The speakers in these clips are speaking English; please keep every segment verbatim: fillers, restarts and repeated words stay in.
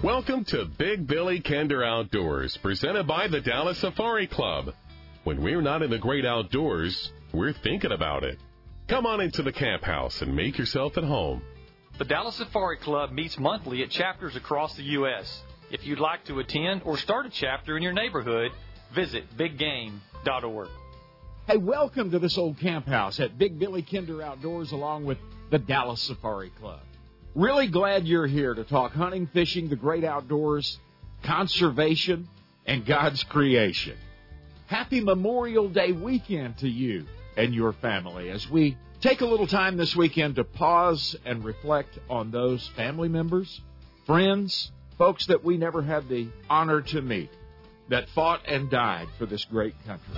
Welcome to Big Billy Kinder Outdoors, presented by the Dallas Safari Club. When we're not in the great outdoors, we're thinking about it. Come on into the camp house and make yourself at home. The Dallas Safari Club meets monthly at chapters across the U S If you'd like to attend or start a chapter in your neighborhood, visit big game dot org. Hey, welcome to this old camp house at Big Billy Kinder Outdoors along with the Dallas Safari Club. Really glad you're here to talk hunting, fishing, the great outdoors, conservation, and God's creation. Happy Memorial Day weekend to you and your family as we take a little time this weekend to pause and reflect on those family members, friends, folks that we never had the honor to meet that fought and died for this great country.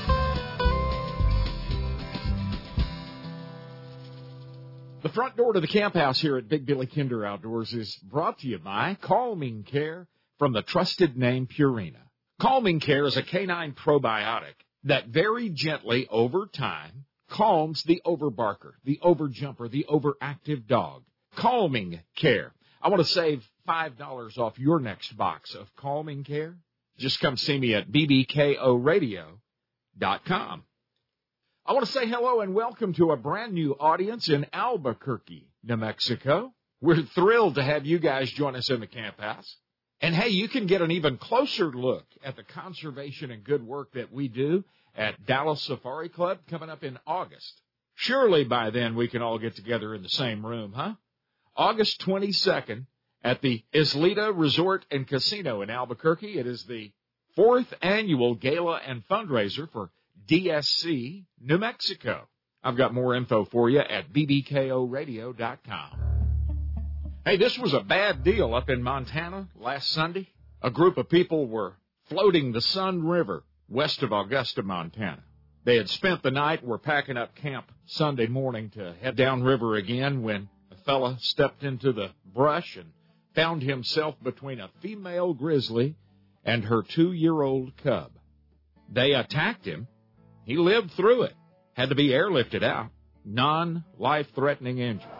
The front door to the camp house here at Big Billy Kinder Outdoors is brought to you by Calming Care from the trusted name Purina. Calming Care is a canine probiotic that very gently over time calms the overbarker, the overjumper, the overactive dog. Calming Care. I want to save five dollars off your next box of Calming Care. Just come see me at b b k o radio dot com. I want to say hello and welcome to a brand new audience in Albuquerque, New Mexico. We're thrilled to have you guys join us in the camp house. And hey, you can get an even closer look at the conservation and good work that we do at Dallas Safari Club coming up in August. Surely by then we can all get together in the same room, huh? August twenty-second at the Isleta Resort and Casino in Albuquerque. It is the fourth annual gala and fundraiser for D S C, New Mexico. I've got more info for you at b b k o radio dot com. Hey, this was a bad deal up in Montana last Sunday. A group of people were floating the Sun River west of Augusta, Montana. They had spent the night, were packing up camp Sunday morning to head downriver again when a fella stepped into the brush and found himself between a female grizzly and her two-year-old cub. They attacked him. He lived through it. Had to be airlifted out. Non-life-threatening injuries.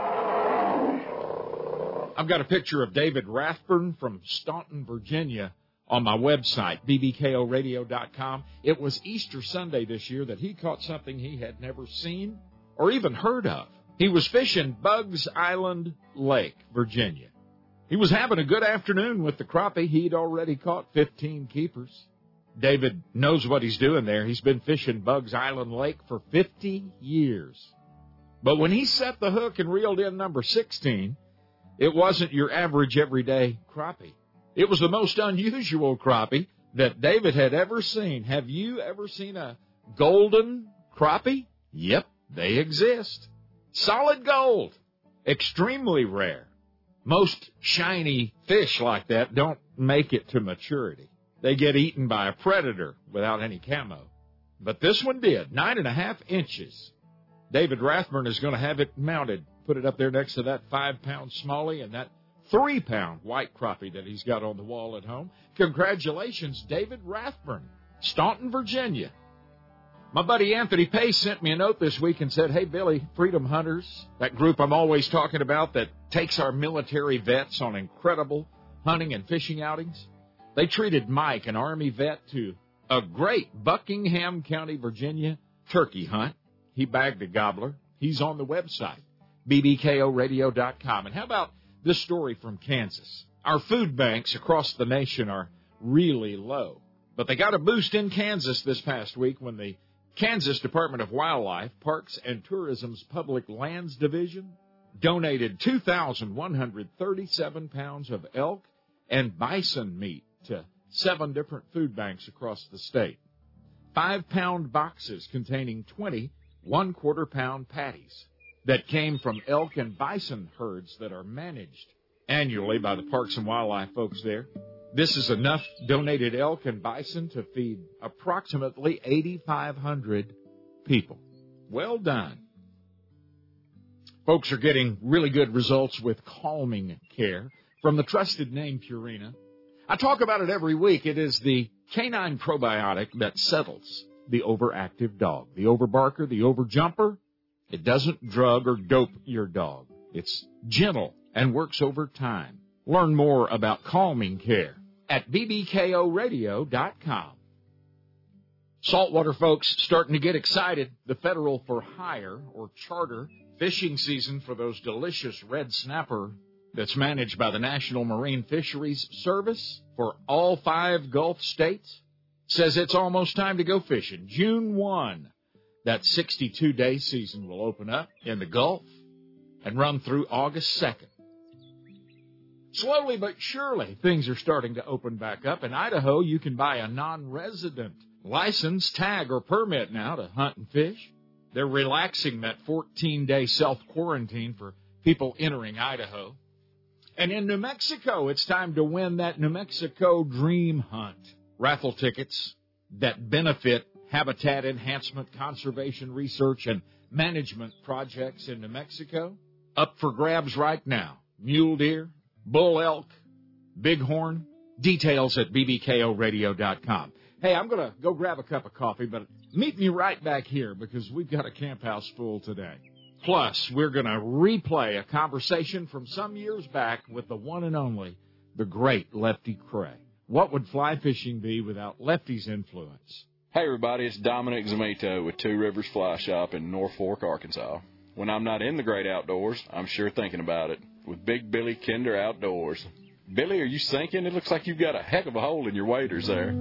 I've got a picture of David Rathburn from Staunton, Virginia on my website, b b k o radio dot com. It was Easter Sunday this year that he caught something he had never seen or even heard of. He was fishing Bugs Island Lake, Virginia. He was having a good afternoon with the crappie. He'd already caught fifteen keepers. David knows what he's doing there. He's been fishing Bugs Island Lake for fifty years. But when he set the hook and reeled in number sixteen, it wasn't your average everyday crappie. It was the most unusual crappie that David had ever seen. Have you ever seen a golden crappie? Yep, they exist. Solid gold. Extremely rare. Most shiny fish like that don't make it to maturity. They get eaten by a predator without any camo. But this one did, nine and a half inches. David Rathburn is going to have it mounted, put it up there next to that five-pound smallie and that three-pound white crappie that he's got on the wall at home. Congratulations, David Rathburn, Staunton, Virginia. My buddy Anthony Pace sent me a note this week and said, hey, Billy, Freedom Hunters, that group I'm always talking about that takes our military vets on incredible hunting and fishing outings. They treated Mike, an Army vet, to a great Buckingham County, Virginia turkey hunt. He bagged a gobbler. He's on the website, b b k o radio dot com. And how about this story from Kansas? Our food banks across the nation are really low, but they got a boost in Kansas this past week when the Kansas Department of Wildlife, Parks and Tourism's Public Lands Division donated two thousand one hundred thirty-seven pounds of elk and bison meat to seven different food banks across the state. Five-pound boxes containing twenty one-quarter pound patties that came from elk and bison herds that are managed annually by the Parks and Wildlife folks there. This is enough donated elk and bison to feed approximately eighty-five hundred people. Well done. Folks are getting really good results with Calming Care from the trusted name Purina. I talk about it every week. It is the canine probiotic that settles the overactive dog, the overbarker, the overjumper. It doesn't drug or dope your dog. It's gentle and works over time. Learn more about calming care at b b k o radio dot com. Saltwater folks starting to get excited. The federal for hire or charter fishing season for those delicious red snapper that's managed by the National Marine Fisheries Service for all five Gulf states says it's almost time to go fishing. June first, that sixty-two day season will open up in the Gulf and run through August second. Slowly but surely, things are starting to open back up. In Idaho, you can buy a non-resident license, tag, or permit now to hunt and fish. They're relaxing that fourteen day self-quarantine for people entering Idaho. And in New Mexico, it's time to win that New Mexico Dream Hunt. Raffle tickets that benefit habitat enhancement, conservation research, and management projects in New Mexico. Up for grabs right now. Mule deer, bull elk, bighorn. Details at b b k o radio dot com. Hey, I'm going to go grab a cup of coffee, but meet me right back here because we've got a camp house full today. Plus, we're going to replay a conversation from some years back with the one and only, the great Lefty Kreh. What would fly fishing be without Lefty's influence? Hey, everybody, it's Dominic Zamito with Two Rivers Fly Shop in North Fork, Arkansas. When I'm not in the great outdoors, I'm sure thinking about it with Big Billy Kinder Outdoors. Billy, are you sinking? It looks like you've got a heck of a hole in your waders there.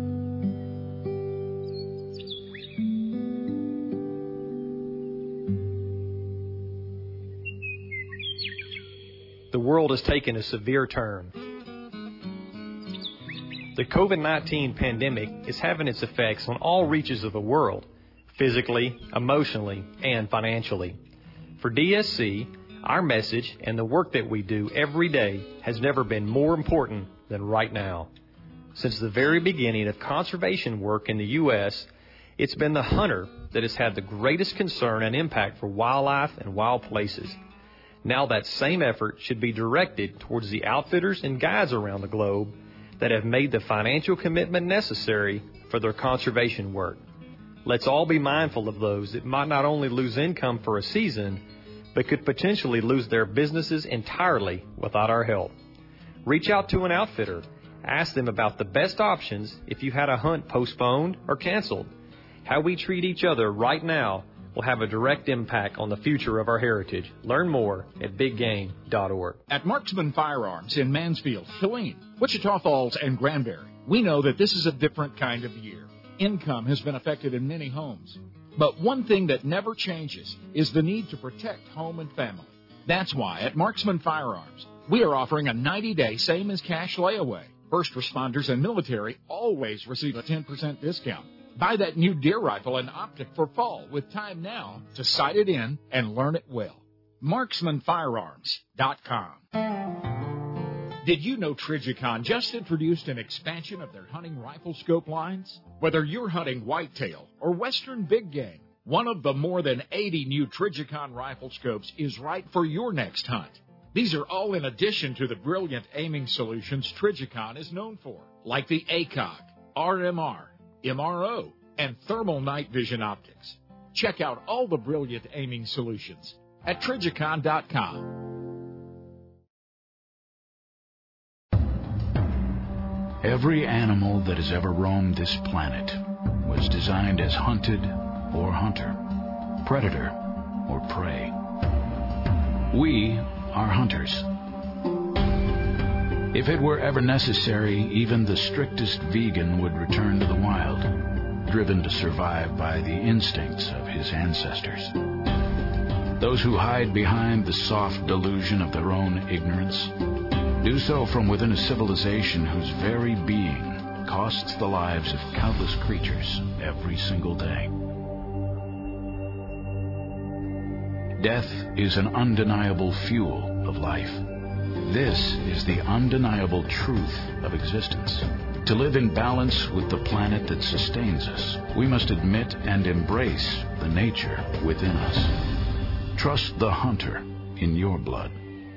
The world has taken a severe turn. The COVID nineteen pandemic is having its effects on all reaches of the world, physically, emotionally, and financially. For D S C, our message and the work that we do every day has never been more important than right now. Since the very beginning of conservation work in the U S, it's been the hunter that has had the greatest concern and impact for wildlife and wild places. Now that same effort should be directed towards the outfitters and guides around the globe that have made the financial commitment necessary for their conservation work. Let's all be mindful of those that might not only lose income for a season, but could potentially lose their businesses entirely without our help. Reach out to an outfitter. Ask them about the best options if you had a hunt postponed or canceled. How we treat each other right now will have a direct impact on the future of our heritage. Learn more at big game dot org. At Marksman Firearms in Mansfield, Killeen, Wichita Falls, and Granbury, we know that this is a different kind of year. Income has been affected in many homes. But one thing that never changes is the need to protect home and family. That's why at Marksman Firearms, we are offering a ninety day same-as-cash layaway. First responders and military always receive a ten percent discount. Buy that new deer rifle and optic for fall with time now to sight it in and learn it well. marksman firearms dot com. Did you know Trijicon just introduced an expansion of their hunting rifle scope lines? Whether you're hunting whitetail or western big game, one of the more than eighty new Trijicon rifle scopes is right for your next hunt. These are all in addition to the brilliant aiming solutions Trijicon is known for, like the A C O G, R M R, M R O, and thermal night vision optics. Check out all the brilliant aiming solutions at Trijicon dot com. Every animal that has ever roamed this planet was designed as hunted or hunter, predator or prey. We are hunters. If it were ever necessary, even the strictest vegan would return to the wild, driven to survive by the instincts of his ancestors. Those who hide behind the soft delusion of their own ignorance do so from within a civilization whose very being costs the lives of countless creatures every single day. Death is an undeniable fuel of life. This is the undeniable truth of existence. To live in balance with the planet that sustains us, we must admit and embrace the nature within us. Trust the hunter in your blood.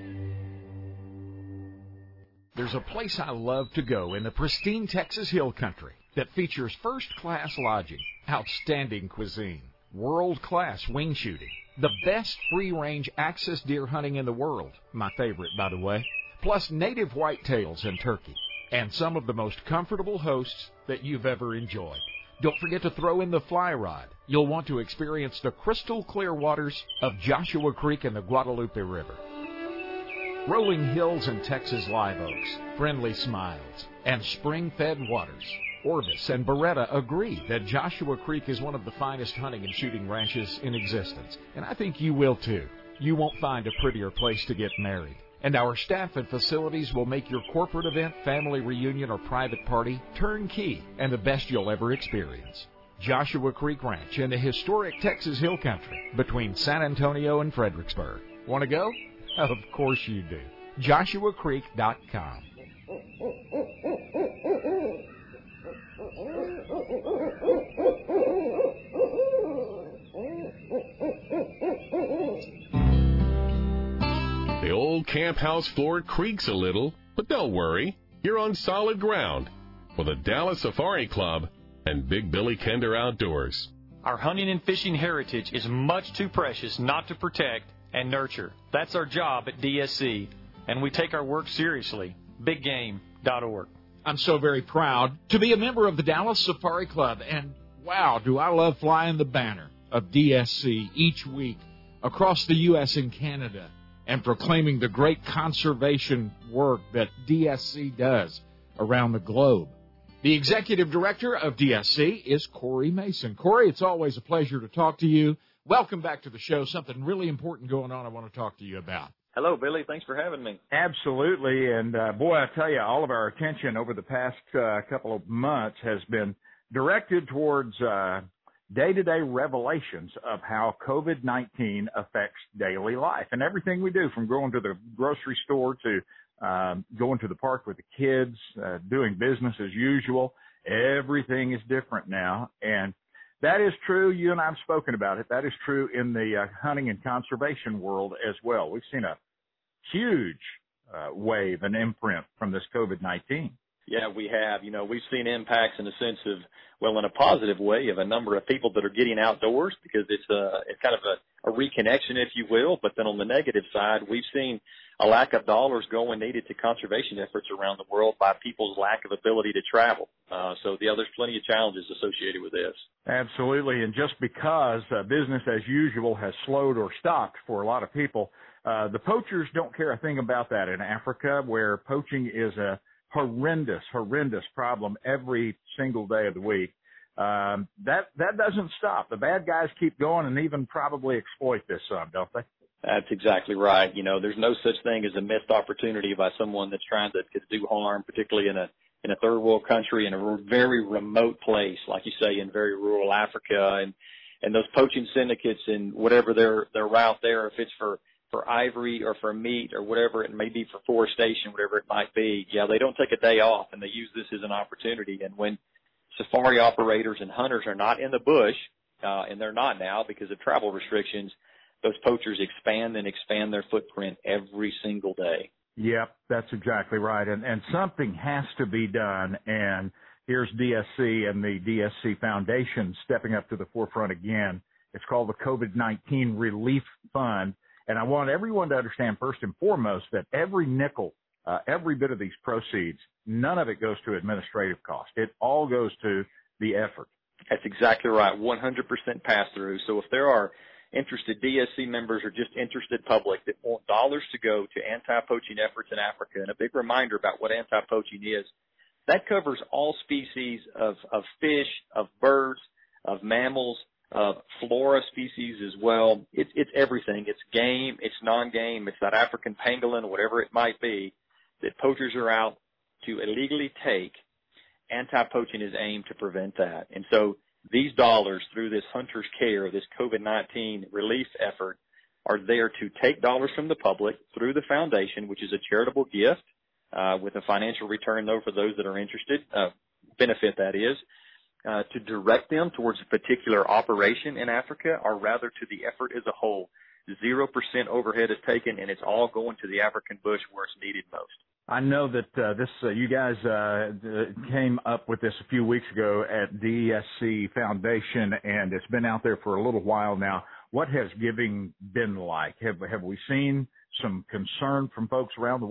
There's a place I love to go in the pristine Texas Hill Country that features first-class lodging, outstanding cuisine, world-class wing shooting, the best free-range access deer hunting in the world, my favorite, by the way, plus native whitetails in Turkey, and some of the most comfortable hosts that you've ever enjoyed. Don't forget to throw in the fly rod. You'll want to experience the crystal clear waters of Joshua Creek and the Guadalupe River. Rolling hills and Texas live oaks, friendly smiles, and spring-fed waters. Orvis and Beretta agree that Joshua Creek is one of the finest hunting and shooting ranches in existence, and I think you will too. You won't find a prettier place to get married. And our staff and facilities will make your corporate event, family reunion, or private party turnkey and the best you'll ever experience. Joshua Creek Ranch in the historic Texas Hill Country between San Antonio and Fredericksburg. Want to go? Of course you do. Joshua Creek dot com. The old camp house floor creaks a little, but don't worry. You're on solid ground with the Dallas Safari Club and Big Billy Kinder Outdoors. Our hunting and fishing heritage is much too precious not to protect and nurture. That's our job at D S C, and we take our work seriously. big game dot org. I'm so very proud to be a member of the Dallas Safari Club, and wow, do I love flying the banner of D S C each week across the U S and Canada and proclaiming the great conservation work that D S C does around the globe. The executive director of D S C is Corey Mason. Corey, it's always a pleasure to talk to you. Welcome back to the show. Something really important going on I want to talk to you about. Hello, Billy. Thanks for having me. Absolutely. And, uh, boy, I tell you, all of our attention over the past uh, couple of months has been directed towards uh, day-to-day revelations of how COVID nineteen affects daily life and everything we do, from going to the grocery store to um, going to the park with the kids, uh, doing business as usual. Everything is different now. And that is true. You and I have spoken about it. That is true in the uh, hunting and conservation world as well. We've seen a huge uh, wave, an imprint from this COVID nineteen. Yeah, we have. You know, we've seen impacts in the sense of, well, in a positive way, of a number of people that are getting outdoors, because it's a, it's kind of a, a reconnection, if you will. But then on the negative side, we've seen a lack of dollars going needed to conservation efforts around the world by people's lack of ability to travel. Uh, so, yeah, there's plenty of challenges associated with this. Absolutely. And just because uh, business as usual has slowed or stopped for a lot of people, uh, the poachers don't care a thing about that in Africa, where poaching is a horrendous, horrendous problem every single day of the week. Um, that, that doesn't stop. The bad guys keep going and even probably exploit this some, don't they? That's exactly right. You know, there's no such thing as a missed opportunity by someone that's trying to, to do harm, particularly in a in a third world country, in a very remote place, like you say, in very rural Africa, and and those poaching syndicates and whatever their their route there, if it's for for ivory or for meat or whatever it may be, for forestation, whatever it might be, yeah, they don't take a day off, and they use this as an opportunity. And when safari operators and hunters are not in the bush, uh, and they're not now because of travel restrictions, those poachers expand and expand their footprint every single day. Yep, that's exactly right. And, and something has to be done. And here's D S C and the D S C Foundation stepping up to the forefront again. It's called the COVID nineteen Relief Fund. And I want everyone to understand, first and foremost, that every nickel, uh, every bit of these proceeds, none of it goes to administrative cost. It all goes to the effort. That's exactly right. one hundred percent pass through. So if there are interested D S C members or just interested public that want dollars to go to anti-poaching efforts in Africa, and a big reminder about what anti-poaching is, that covers all species of, of fish, of birds, of mammals, of flora species as well. It's, it's everything. It's game, it's non-game, it's that African pangolin, whatever it might be, that poachers are out to illegally take. Anti-poaching is aimed to prevent that. And so these dollars, through this Hunter's Care, this COVID nineteen relief effort, are there to take dollars from the public through the foundation, which is a charitable gift, uh, with a financial return, though, for those that are interested, uh, benefit that is, uh, to direct them towards a particular operation in Africa, or rather to the effort as a whole. Zero percent overhead is taken, and it's all going to the African bush where it's needed most. I know that uh, this uh, you guys uh, came up with this a few weeks ago at D S C Foundation, and it's been out there for a little while now. What has giving been like? Have have we seen some concern from folks around the world?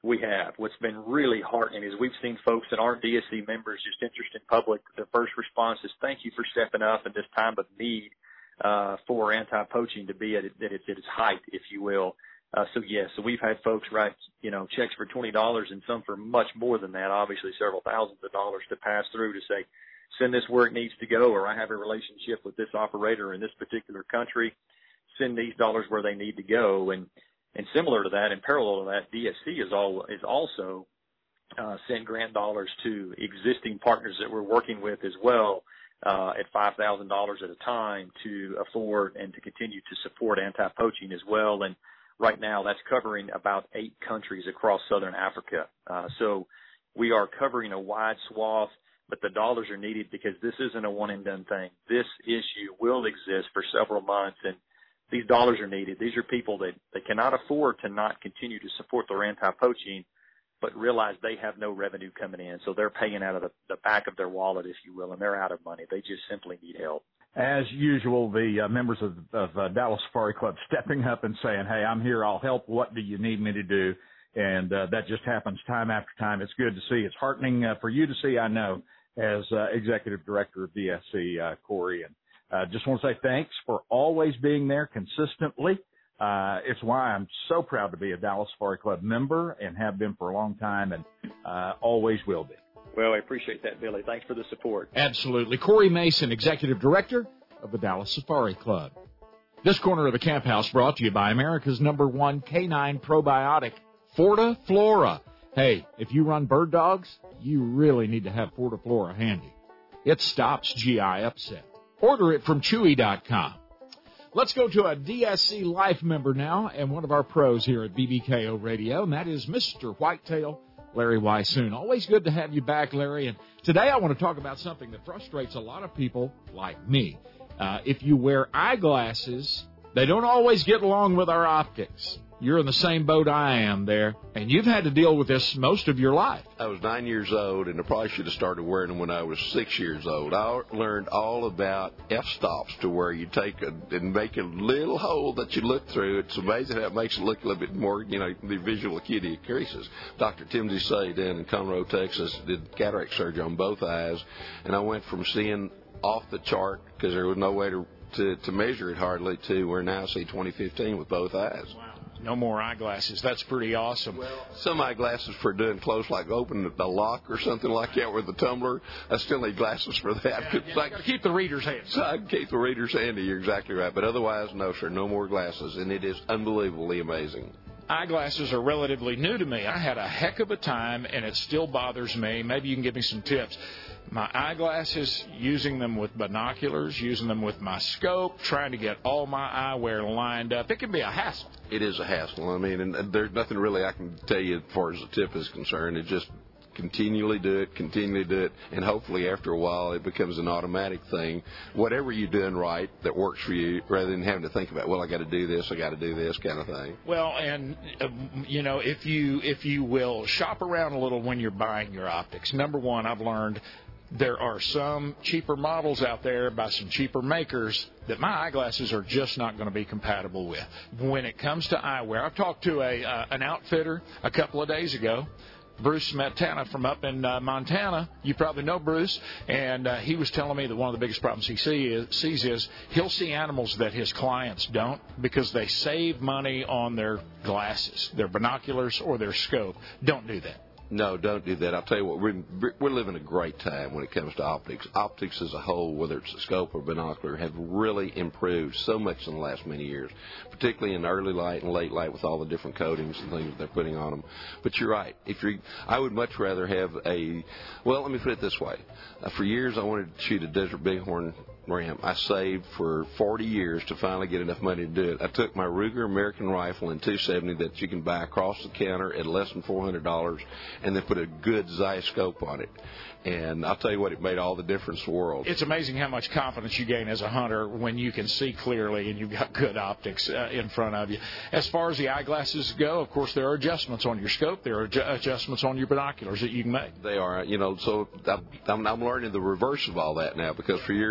We have. What's been really heartening is we've seen folks and our D S C members just interested in public. The first response is thank you for stepping up in this time of need uh, for anti-poaching to be at, it, at, its, at its height, if you will. Uh, so, yes, so we've had folks write, you know, checks for twenty dollars and some for much more than that, obviously several thousands of dollars to pass through to say, send this where it needs to go, or I have a relationship with this operator in this particular country. Send these dollars where they need to go. And And similar to that, in parallel to that, D S C is all is also uh, sent grant dollars to existing partners that we're working with as well uh, at five thousand dollars at a time to afford and to continue to support anti-poaching as well. And right now, that's covering about eight countries across Southern Africa. Uh, so we are covering a wide swath, but the dollars are needed because this isn't a one-and-done thing. This issue will exist for several months, and these dollars are needed. These are people that they cannot afford to not continue to support their anti-poaching, but realize they have no revenue coming in. So they're paying out of the, the back of their wallet, if you will, and they're out of money. They just simply need help. As usual, the uh, members of, of uh, Dallas Safari Club stepping up and saying, hey, I'm here, I'll help. What do you need me to do? And uh, that just happens time after time. It's good to see. It's heartening uh, for you to see, I know, as uh, Executive Director of D S C, uh, Corey. And Uh, just want to say thanks for always being there consistently. Uh, it's why I'm so proud to be a Dallas Safari Club member and have been for a long time and uh, always will be. Well, I appreciate that, Billy. Thanks for the support. Absolutely. Corey Mason, Executive Director of the Dallas Safari Club. This corner of the Camp House brought to you by America's number one canine probiotic, FortiFlora. Hey, if you run bird dogs, you really need to have FortiFlora handy. It stops G I upset. Order it from Chewy dot com. Let's go to a D S C Life member now and one of our pros here at B B K O Radio, and that is Mister Whitetail, Larry Weishuhn. Always good to have you back, Larry. And today I want to talk about something that frustrates a lot of people like me. Uh, if you wear eyeglasses, they don't always get along with our optics. You're in the same boat I am there, and you've had to deal with this most of your life. I was nine years old, and I probably should have started wearing them when I was six years old. I learned all about f-stops to where you take a, and make a little hole that you look through. It's amazing how it makes it look a little bit more, you know, the visual acuity increases. Doctor Tim Desai down in Conroe, Texas, did cataract surgery on both eyes, and I went from seeing off the chart because there was no way to, to, to measure it hardly to where now I see twenty fifteen with both eyes. Wow. No more eyeglasses. That's pretty awesome. Well, some eyeglasses for doing close, like opening the lock or something like that with the tumbler. I still need glasses for that. Yeah, yeah, I, keep the reader's handy. So I can keep the reader's handy. You're exactly right. But otherwise, no, sir, no more glasses. And it is unbelievably amazing. Eyeglasses are relatively new to me. I had a heck of a time, and it still bothers me. Maybe you can give me some tips. My eyeglasses, using them with binoculars, using them with my scope, trying to get all my eyewear lined up. It can be a hassle. It is a hassle. I mean, and there's nothing really I can tell you as far as the tip is concerned. It just continually do it, continually do it, and hopefully after a while it becomes an automatic thing. Whatever you're doing right that works for you, rather than having to think about, well, I got to do this, I got to do this kind of thing. Well, and uh, you know, if you if you will shop around a little when you're buying your optics. Number one, I've learned there are some cheaper models out there by some cheaper makers that my eyeglasses are just not going to be compatible with. When it comes to eyewear, I've talked to a uh, an outfitter a couple of days ago, Bruce Smetana from up in uh, Montana. You probably know Bruce, and uh, he was telling me that one of the biggest problems he see is, sees is he'll see animals that his clients don't because they save money on their glasses, their binoculars, or their scope. Don't do that. No, don't do that. I'll tell you what, we're, we're living a great time when it comes to optics. Optics as a whole, whether it's a scope or binocular, have really improved so much in the last many years, particularly in early light and late light with all the different coatings and things that they're putting on them. But you're right. If you're, I would much rather have a, well, let me put it this way. Uh, for years, I wanted to shoot a Desert Bighorn ram. I saved for forty years to finally get enough money to do it. I took my Ruger American rifle in two seventy that you can buy across the counter at less than four hundred dollars, and then put a good Zeiss scope on it. And I'll tell you what, it made all the difference in the world. It's amazing how much confidence you gain as a hunter when you can see clearly and you've got good optics uh, in front of you. As far as the eyeglasses go, of course, there are adjustments on your scope. There are adju- adjustments on your binoculars that you can make. They are. You know, so I'm, I'm learning the reverse of all that now, because for years I had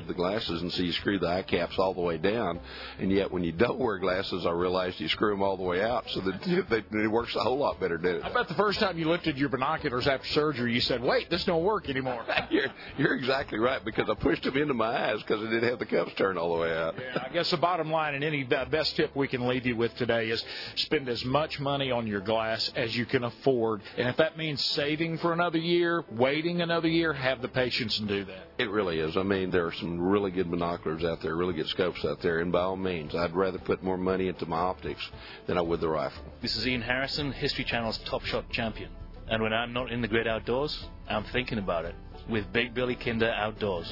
have the glasses and see you screw the eye caps all the way down, and yet when you don't wear glasses, I realized you screw them all the way out, so that it works a whole lot better, doesn't it? I bet the first time you looked at your binoculars after surgery, you said, wait, this don't work anymore. you're, you're exactly right, because I pushed them into my eyes because I didn't have the cups turned all the way out. Yeah, I guess the bottom line and any uh, best tip we can leave you with today is spend as much money on your glass as you can afford, and if that means saving for another year, waiting another year, have the patience and do that. It really is. I mean, there are some really good binoculars out there, really good scopes out there, and by all means, I'd rather put more money into my optics than I would the rifle. This is Ian Harrison, History Channel's Top Shot champion. And when I'm not in the great outdoors, I'm thinking about it with Big Billy Kinder Outdoors.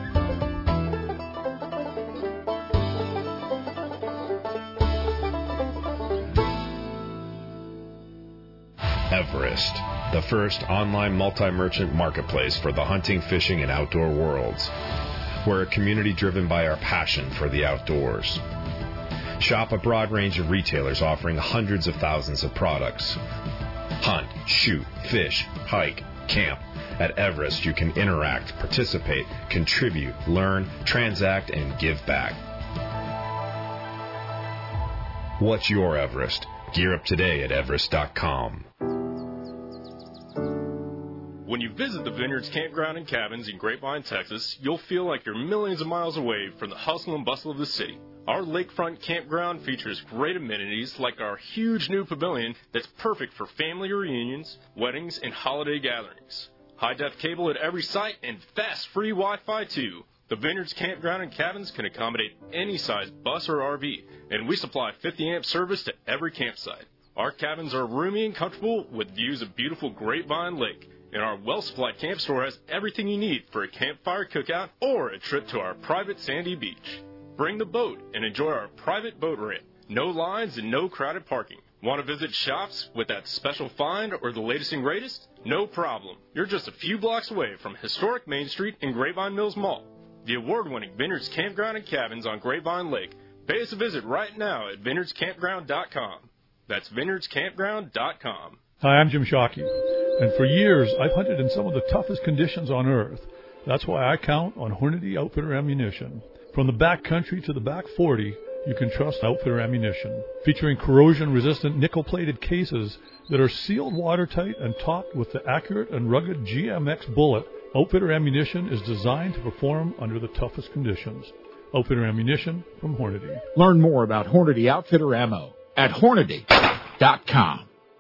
Everest, the first online multi-merchant marketplace for the hunting, fishing, and outdoor worlds. We're a community driven by our passion for the outdoors. Shop a broad range of retailers offering hundreds of thousands of products. Hunt, shoot, fish, hike, camp. At Everest, you can interact, participate, contribute, learn, transact, and give back. What's your Everest? Gear up today at Everest dot com. When you visit the Vineyards Campground and Cabins in Grapevine, Texas, you'll feel like you're millions of miles away from the hustle and bustle of the city. Our lakefront campground features great amenities like our huge new pavilion that's perfect for family reunions, weddings, and holiday gatherings. High-def cable at every site and fast free Wi-Fi too. The Vineyards Campground and Cabins can accommodate any size bus or R V, and we supply fifty amp service to every campsite. Our cabins are roomy and comfortable with views of beautiful Grapevine Lake. And our well-supplied camp store has everything you need for a campfire cookout or a trip to our private sandy beach. Bring the boat and enjoy our private boat rent. No lines and no crowded parking. Want to visit shops with that special find or the latest and greatest? No problem. You're just a few blocks away from historic Main Street and Grapevine Mills Mall. The award-winning Vineyards Campground and Cabins on Grapevine Lake. Pay us a visit right now at vineyards campground dot com. That's vineyards campground dot com. Hi, I'm Jim Shockey, and for years I've hunted in some of the toughest conditions on Earth. That's why I count on Hornady Outfitter Ammunition. From the back country to the back forty, you can trust Outfitter Ammunition. Featuring corrosion-resistant nickel-plated cases that are sealed watertight and topped with the accurate and rugged G M X bullet, Outfitter Ammunition is designed to perform under the toughest conditions. Outfitter Ammunition from Hornady. Learn more about Hornady Outfitter Ammo at hornady dot com.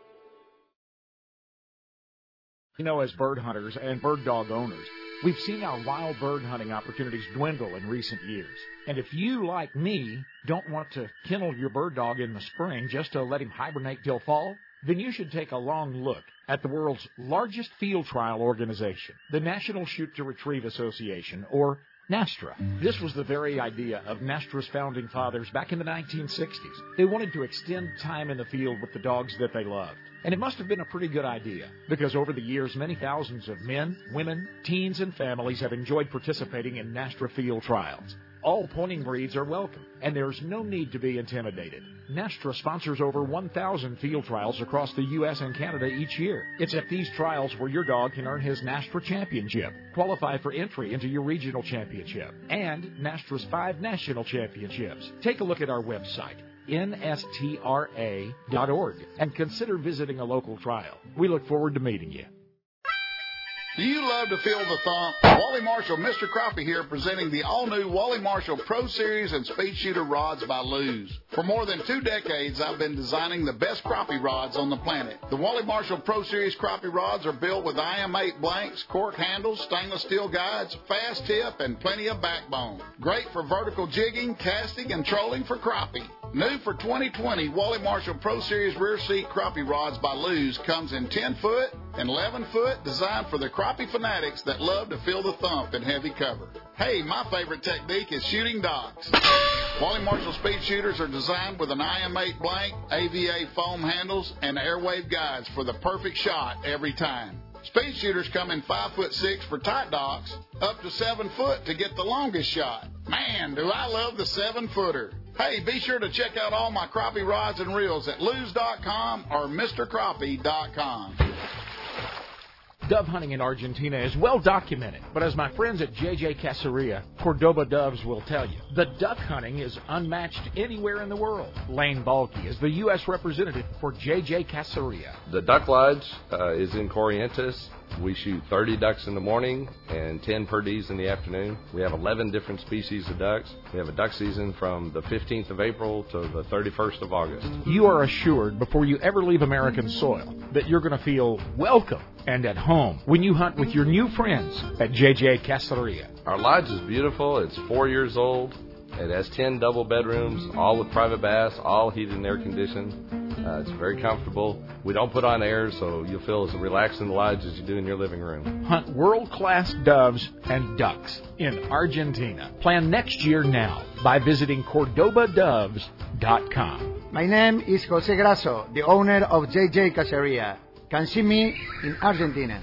You know, as bird hunters and bird dog owners, we've seen our wild bird hunting opportunities dwindle in recent years. And if you, like me, don't want to kennel your bird dog in the spring just to let him hibernate till fall, then you should take a long look at the world's largest field trial organization, the National Shoot to Retrieve Association, or NASTRA. This was the very idea of NASTRA's founding fathers back in the nineteen sixties. They wanted to extend time in the field with the dogs that they loved. And it must have been a pretty good idea, because over the years, many thousands of men, women, teens, and families have enjoyed participating in NASTRA field trials. All pointing breeds are welcome, and there's no need to be intimidated. NASTRA sponsors over one thousand field trials across the U S and Canada each year. It's at these trials where your dog can earn his NASTRA championship, qualify for entry into your regional championship, and NASTRA's five national championships. Take a look at our website, N S T R A dot org, and consider visiting a local trial. We look forward to meeting you. Do you love to feel the thump? Wally Marshall, Mister Crappie here, presenting the all-new Wally Marshall Pro Series and Speed Shooter rods by Lew's. For more than two decades, I've been designing the best crappie rods on the planet. The Wally Marshall Pro Series crappie rods are built with I M eight blanks, cork handles, stainless steel guides, fast tip, and plenty of backbone. Great for vertical jigging, casting, and trolling for crappie. New for twenty twenty, Wally Marshall Pro Series rear seat crappie rods by Lew's comes in ten foot and eleven foot, designed for the crappie fanatics that love to feel the thump in heavy cover. Hey, my favorite technique is shooting docks. Wally Marshall Speed Shooters are designed with an I M eight blank, A V A foam handles, and airwave guides for the perfect shot every time. Speed Shooters come in five foot six for tight docks, up to seven foot to get the longest shot. Man, do I love the seven footer. Hey, be sure to check out all my crappie rods and reels at Lew's dot com or Mister Crappie dot com. Dove hunting in Argentina is well documented, but as my friends at J J Caceria, Cordoba Doves will tell you, the duck hunting is unmatched anywhere in the world. Lane Balky is the U S representative for J J Caceria. The Duck Lodge uh, is in Corrientes. We shoot thirty ducks in the morning and ten perdees in the afternoon. We have eleven different species of ducks. We have a duck season from the fifteenth of April to the thirty-first of August. You are assured before you ever leave American soil that you're going to feel welcome and at home when you hunt with your new friends at J J Caceria. Our lodge is beautiful. It's four years old. It has ten double bedrooms, all with private baths, all heated and air conditioned. Uh, it's very comfortable. We don't put on air, so you'll feel as relaxed in the lodge as you do in your living room. Hunt world-class doves and ducks in Argentina. Plan next year now by visiting Cordoba Doves dot com. My name is Jose Grasso, the owner of J J Caceria. Can see me in Argentina.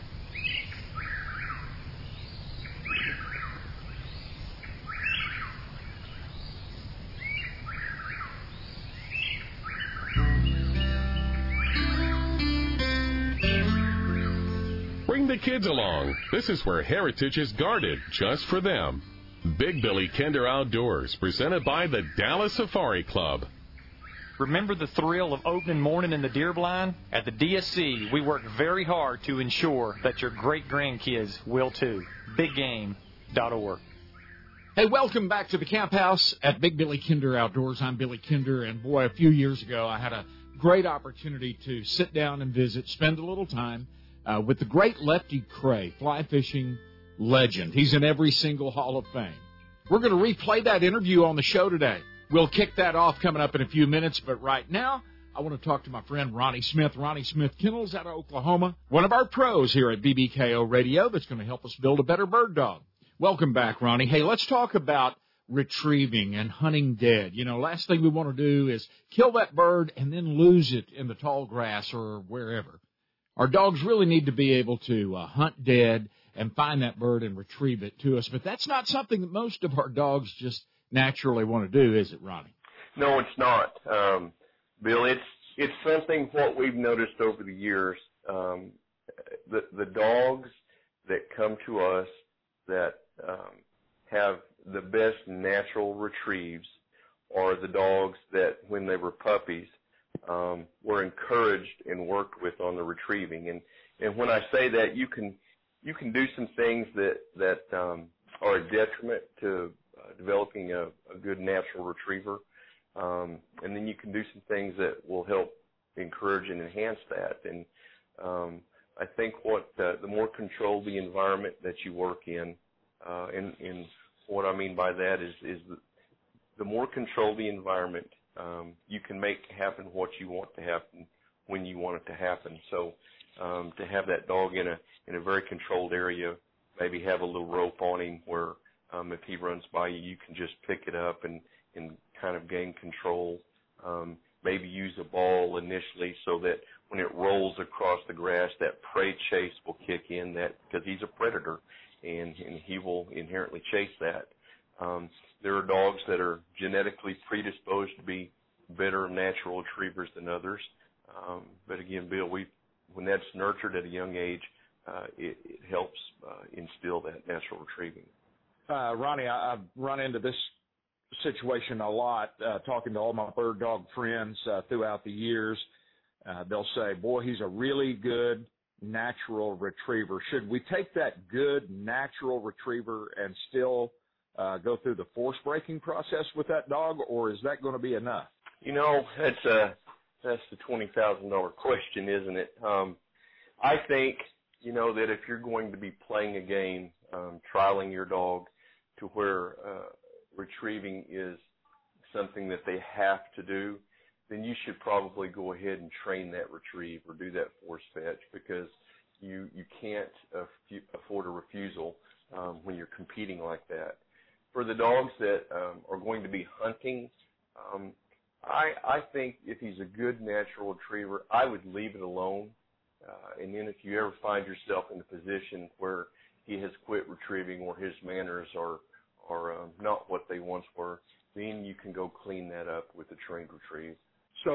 Bring the kids along. This is where heritage is guarded just for them. Big Billy Kinder Outdoors, presented by the Dallas Safari Club. Remember the thrill of opening morning in the deer blind? At the D S C, we work very hard to ensure that your great-grandkids will too. big game dot org. Hey, welcome back to the Camp House at Big Billy Kinder Outdoors. I'm Billy Kinder, and boy, a few years ago I had a great opportunity to sit down and visit, spend a little time uh, with the great Lefty Kreh, fly fishing legend. He's in every single Hall of Fame. We're going to replay that interview on the show today. We'll kick that off coming up in a few minutes, but right now, I want to talk to my friend Ronnie Smith. Ronnie Smith Kennels out of Oklahoma, one of our pros here at B B K O Radio that's going to help us build a better bird dog. Welcome back, Ronnie. Hey, let's talk about retrieving and hunting dead. You know, last thing we want to do is kill that bird and then lose it in the tall grass or wherever. Our dogs really need to be able to uh, hunt dead and find that bird and retrieve it to us, but that's not something that most of our dogs just naturally want to do, is it, Ronnie? No, it's not, um, Bill. It's it's something what we've noticed over the years. Um, the the dogs that come to us that um, have the best natural retrieves are the dogs that, when they were puppies, um, were encouraged and worked with on the retrieving. And and when I say that, you can you can do some things that that um, are a detriment to uh, developing a, a good natural retriever, um, and then you can do some things that will help encourage and enhance that. And um, I think what uh, the more controlled the environment that you work in, uh, and, and what I mean by that is is the, the more controlled the environment, um, you can make happen what you want to happen when you want it to happen. So um, to have that dog in a in a very controlled area, maybe have a little rope on him where um, if he runs by you, you can just pick it up and, and kind of gain control. Um, maybe use a ball initially so that when it rolls across the grass, that prey chase will kick in, that because he's a predator and, and he will inherently chase that. Um, there are dogs that are genetically predisposed to be better natural retrievers than others. Um, but again, Bill, we when that's nurtured at a young age, uh, it, it helps uh, instill that natural retrieving. Uh, Ronnie, I, I've run into this situation a lot, uh, talking to all my bird dog friends uh, throughout the years. Uh, they'll say, boy, he's a really good natural retriever. Should we take that good natural retriever and still uh, go through the force breaking process with that dog, or is that going to be enough? You know, that's a that's the twenty thousand dollar question, isn't it? Um, I think, you know, that if you're going to be playing a game, um, trialing your dog to where uh, retrieving is something that they have to do, then you should probably go ahead and train that retrieve or do that force fetch, because you you can't afford a refusal um, when you're competing like that. For the dogs that um, are going to be hunting, um, I, I think if he's a good natural retriever, I would leave it alone. Uh, and then if you ever find yourself in a position where he has quit retrieving or his manners are are um, not what they once were, then you can go clean that up with a trained retrieve. So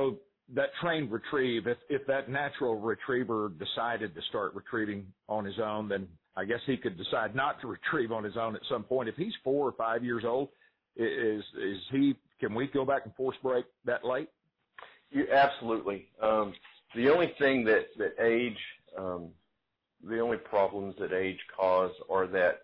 that trained retrieve, if, if that natural retriever decided to start retrieving on his own, then I guess he could decide not to retrieve on his own at some point. If he's four or five years old, is is he? Can we go back and force break that late? You, absolutely. Um, the only thing that that age, um, the only problems that age cause are that.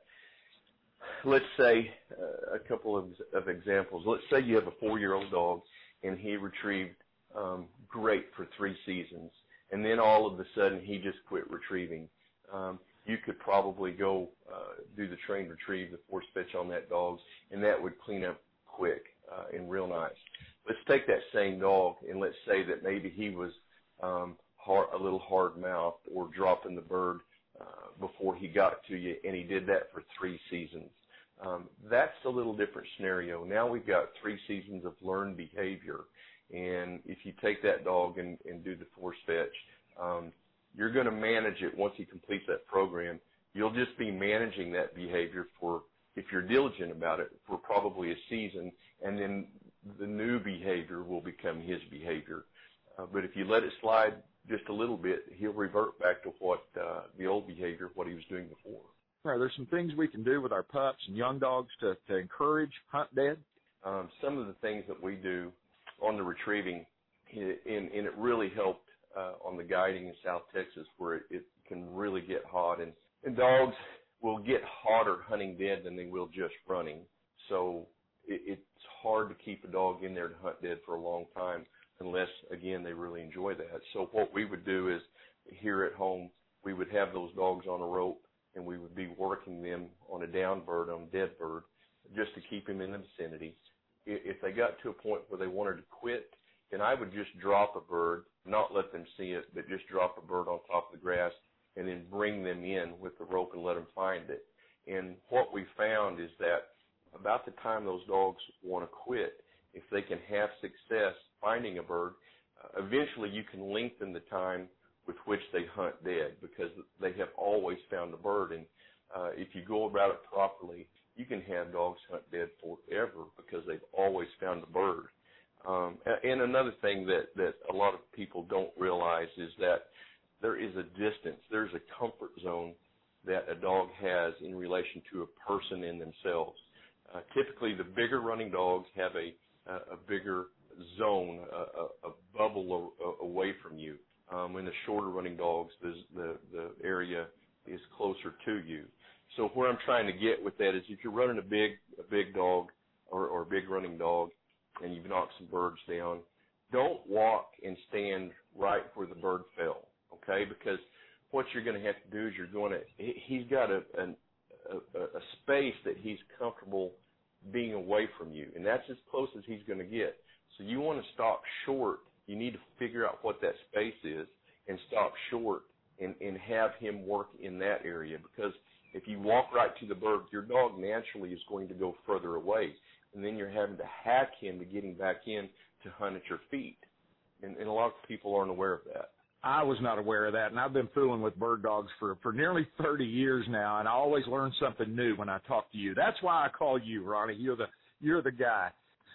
Let's say uh, a couple of, of examples. Let's say you have a four-year-old dog and he retrieved um, great for three seasons, and then all of a sudden he just quit retrieving. Um, you could probably go uh, do the trained retrieve, the force fetch on that dog, and that would clean up quick uh, and real nice. Let's take that same dog and let's say that maybe he was um, hard, a little hard-mouthed or dropping the bird uh, before he got to you, and he did that for three seasons. Um, that's a little different scenario. Now we've got three seasons of learned behavior, and if you take that dog and, and do the force fetch, um, you're going to manage it once he completes that program. You'll just be managing that behavior for, if you're diligent about it, for probably a season, and then the new behavior will become his behavior. Uh, but if you let it slide just a little bit, he'll revert back to what uh, the old behavior, what he was doing before. Right, there's some things we can do with our pups and young dogs to, to encourage hunt dead. Um, some of the things that we do on the retrieving, and, and it really helped uh, on the guiding in South Texas, where it, it can really get hot, and, and dogs will get hotter hunting dead than they will just running. So it, it's hard to keep a dog in there to hunt dead for a long time unless, again, they really enjoy that. So what we would do is here at home, we would have those dogs on a rope, and we would be working them on a down bird, on a dead bird, just to keep them in the vicinity. If they got to a point where they wanted to quit, then I would just drop a bird, not let them see it, but just drop a bird on top of the grass and then bring them in with the rope and let them find it. And what we found is that about the time those dogs want to quit, if they can have success finding a bird, uh, eventually you can lengthen the time with which they hunt dead, because they have always found a bird. And uh, if you go about it properly, you can have dogs hunt dead forever because they've always found a bird. Um, and another thing that, that a lot of people don't realize is that there is a distance, there's a comfort zone that a dog has in relation to a person in themselves. Uh, typically, the bigger running dogs have a, a, a bigger zone, a, a bubble a, a away from you. Um, in the shorter running dogs, the, the the area is closer to you. So where I'm trying to get with that is, if you're running a big a big dog or, or a big running dog, and you've knocked some birds down, don't walk and stand right where the bird fell. Okay, because what you're going to have to do is you're going to he's got a, an, a a space that he's comfortable being away from you, and that's as close as he's going to get. So you want to stop short. You need to figure out what that space is and stop short and, and have him work in that area, because if you walk right to the bird, your dog naturally is going to go further away, and then you're having to hack him to get him back in to hunt at your feet. And, and a lot of people aren't aware of that. I was not aware of that, and I've been fooling with bird dogs for, for nearly thirty years now, and I always learn something new when I talk to you. That's why I call you, Ronnie. You're the you're the guy.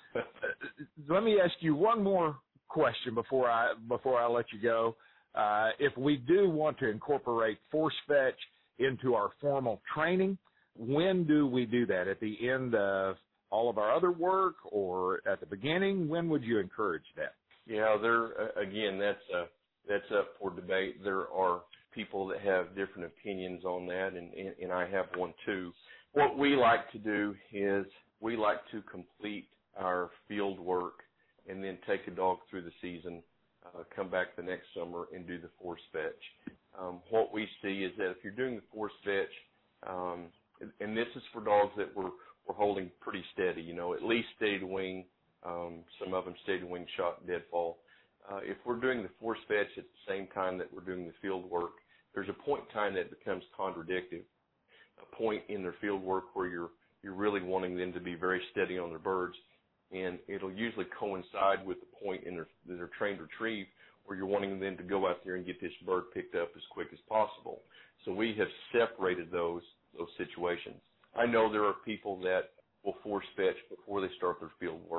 Let me ask you one more question before I before I let you go. Uh, if we do want to incorporate force fetch into our formal training, when do we do that? At the end of all of our other work, or at the beginning? When would you encourage that? Yeah, there again, that's a That's up for debate. There are people that have different opinions on that, and, and, and I have one too. What we like to do is we like to complete our field work and then take a dog through the season, uh, come back the next summer and do the force fetch. Um, what we see is that if you're doing the force fetch, um, and this is for dogs that we're, we're holding pretty steady, you know, at least steady to wing, um, some of them steady to wing, shot, deadfall. Uh, if we're doing the force fetch at the same time that we're doing the field work, there's a point in time that becomes contradictive, a point in their field work where you're you're really wanting them to be very steady on their birds, and it'll usually coincide with the point in their, their trained retrieve where you're wanting them to go out there and get this bird picked up as quick as possible. So we have separated those those situations. I know there are people that will force fetch before they start their field work.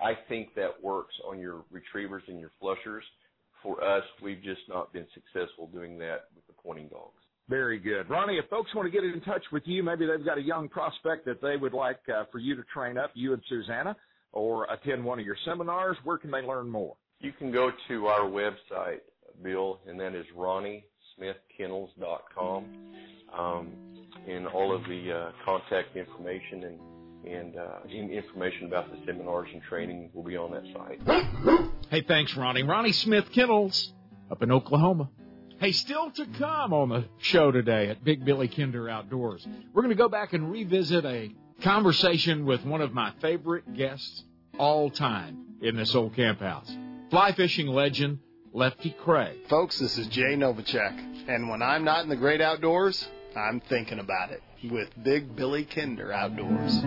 I think that works on your retrievers and your flushers. For us, we've just not been successful doing that with the pointing dogs. Very good. Ronnie, if folks want to get in touch with you, maybe they've got a young prospect that they would like uh, for you to train up, you and Susanna, or attend one of your seminars, where can they learn more? You can go to our website, Bill, and that is ronnie smith kennels dot com. Um, and all of the uh, contact information and, and uh, information about the seminars and training will be on that site. Hey, thanks, Ronnie. Ronnie Smith Kennels up in Oklahoma. Hey, still to come on the show today at Big Billy Kinder Outdoors, we're going to go back and revisit a conversation with one of my favorite guests all time in this old camp house, fly fishing legend Lefty Kreh. Folks, this is Jay Novacek, and when I'm not in the great outdoors, I'm thinking about it with Big Billy Kinder Outdoors.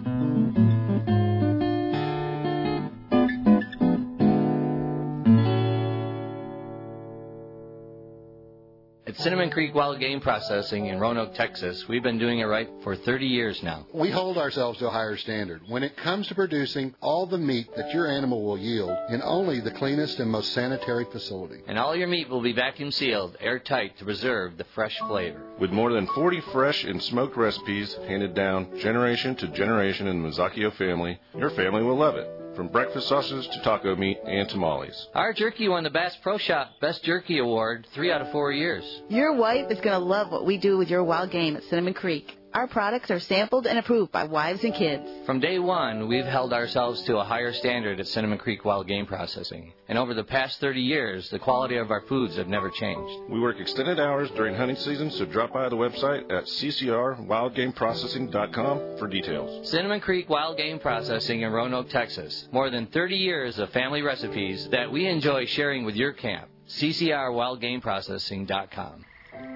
At Cinnamon Creek Wild Game Processing in Roanoke, Texas, we've been doing it right for thirty years now. We hold ourselves to a higher standard when it comes to producing all the meat that your animal will yield in only the cleanest and most sanitary facility. And all your meat will be vacuum sealed, airtight to preserve the fresh flavor. With more than forty fresh and smoked recipes handed down generation to generation in the Mazzacchio family, your family will love it. From breakfast sausages to taco meat and tamales. Our jerky won the Bass Pro Shop Best Jerky Award three out of four years. Your wife is going to love what we do with your wild game at Cinnamon Creek. Our products are sampled and approved by wives and kids. From day one, we've held ourselves to a higher standard at Cinnamon Creek Wild Game Processing. And over the past thirty years, the quality of our foods have never changed. We work extended hours during hunting season, so drop by the website at c c r wild game processing dot com for details. Cinnamon Creek Wild Game Processing in Roanoke, Texas. More than thirty years of family recipes that we enjoy sharing with your camp. c c r wild game processing dot com.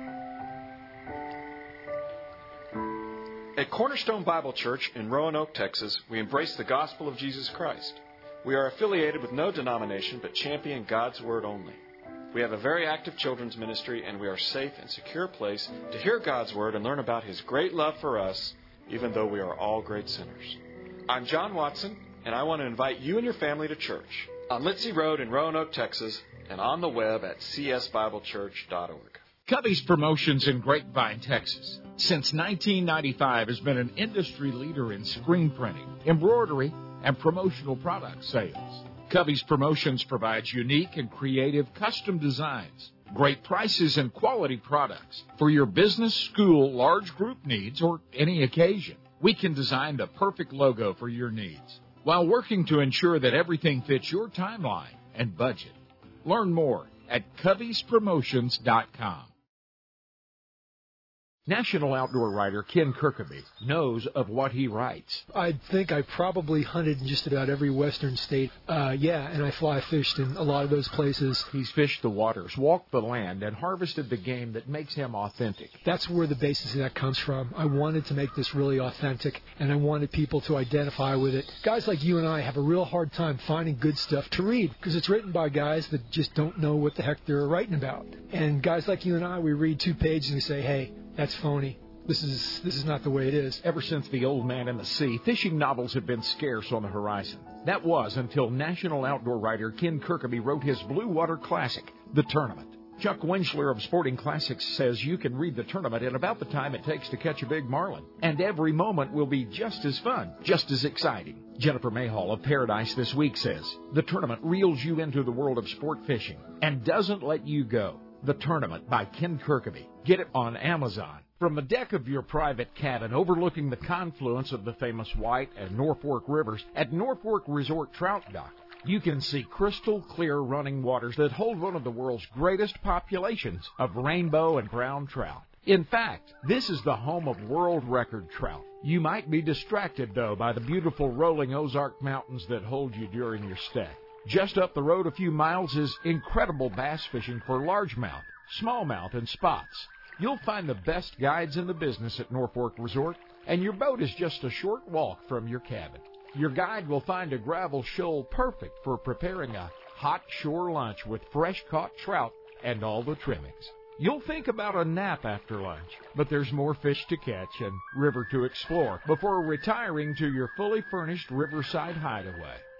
At Cornerstone Bible Church in Roanoke, Texas, we embrace the gospel of Jesus Christ. We are affiliated with no denomination but champion God's Word only. We have a very active children's ministry, and we are a safe and secure place to hear God's Word and learn about His great love for us, even though we are all great sinners. I'm John Watson, and I want to invite you and your family to church on Litzy Road in Roanoke, Texas, and on the web at c s bible church dot org. Cubby's Promotions in Grapevine, Texas, since nineteen ninety-five has been an industry leader in screen printing, embroidery, and promotional product sales. Cubby's Promotions provides unique and creative custom designs, great prices, and quality products for your business, school, large group needs, or any occasion. We can design the perfect logo for your needs while working to ensure that everything fits your timeline and budget. Learn more at cubbies promotions dot com. National outdoor writer Ken Kirkaby knows of what he writes. I think I probably hunted in just about every western state. Uh, yeah, and I fly fished in a lot of those places. He's fished the waters, walked the land, and harvested the game that makes him authentic. That's where the basis of that comes from. I wanted to make this really authentic, and I wanted people to identify with it. Guys like you and I have a real hard time finding good stuff to read because it's written by guys that just don't know what the heck they're writing about. And guys like you and I, we read two pages and we say, hey, that's phony. This is this is not the way it is. Ever since The Old Man and the Sea, fishing novels have been scarce on the horizon. That was until national outdoor writer Ken Kirkaby wrote his Blue Water Classic, The Tournament. Chuck Winchler of Sporting Classics says you can read The Tournament in about the time it takes to catch a big marlin. And every moment will be just as fun, just as exciting. Jennifer Mayhall of Paradise This Week says, The Tournament reels you into the world of sport fishing and doesn't let you go. The Tournament by Ken Kirkaby. Get it on Amazon. From the deck of your private cabin overlooking the confluence of the famous White and Norfolk rivers at Norfolk Resort Trout Dock, you can see crystal clear running waters that hold one of the world's greatest populations of rainbow and brown trout. In fact, this is the home of world record trout. You might be distracted, though, by the beautiful rolling Ozark Mountains that hold you during your stay. Just up the road a few miles is incredible bass fishing for largemouth, smallmouth, and spots. You'll find the best guides in the business at Norfolk Resort, and your boat is just a short walk from your cabin. Your guide will find a gravel shoal perfect for preparing a hot shore lunch with fresh-caught trout and all the trimmings. You'll think about a nap after lunch, but there's more fish to catch and river to explore before retiring to your fully furnished riverside hideaway.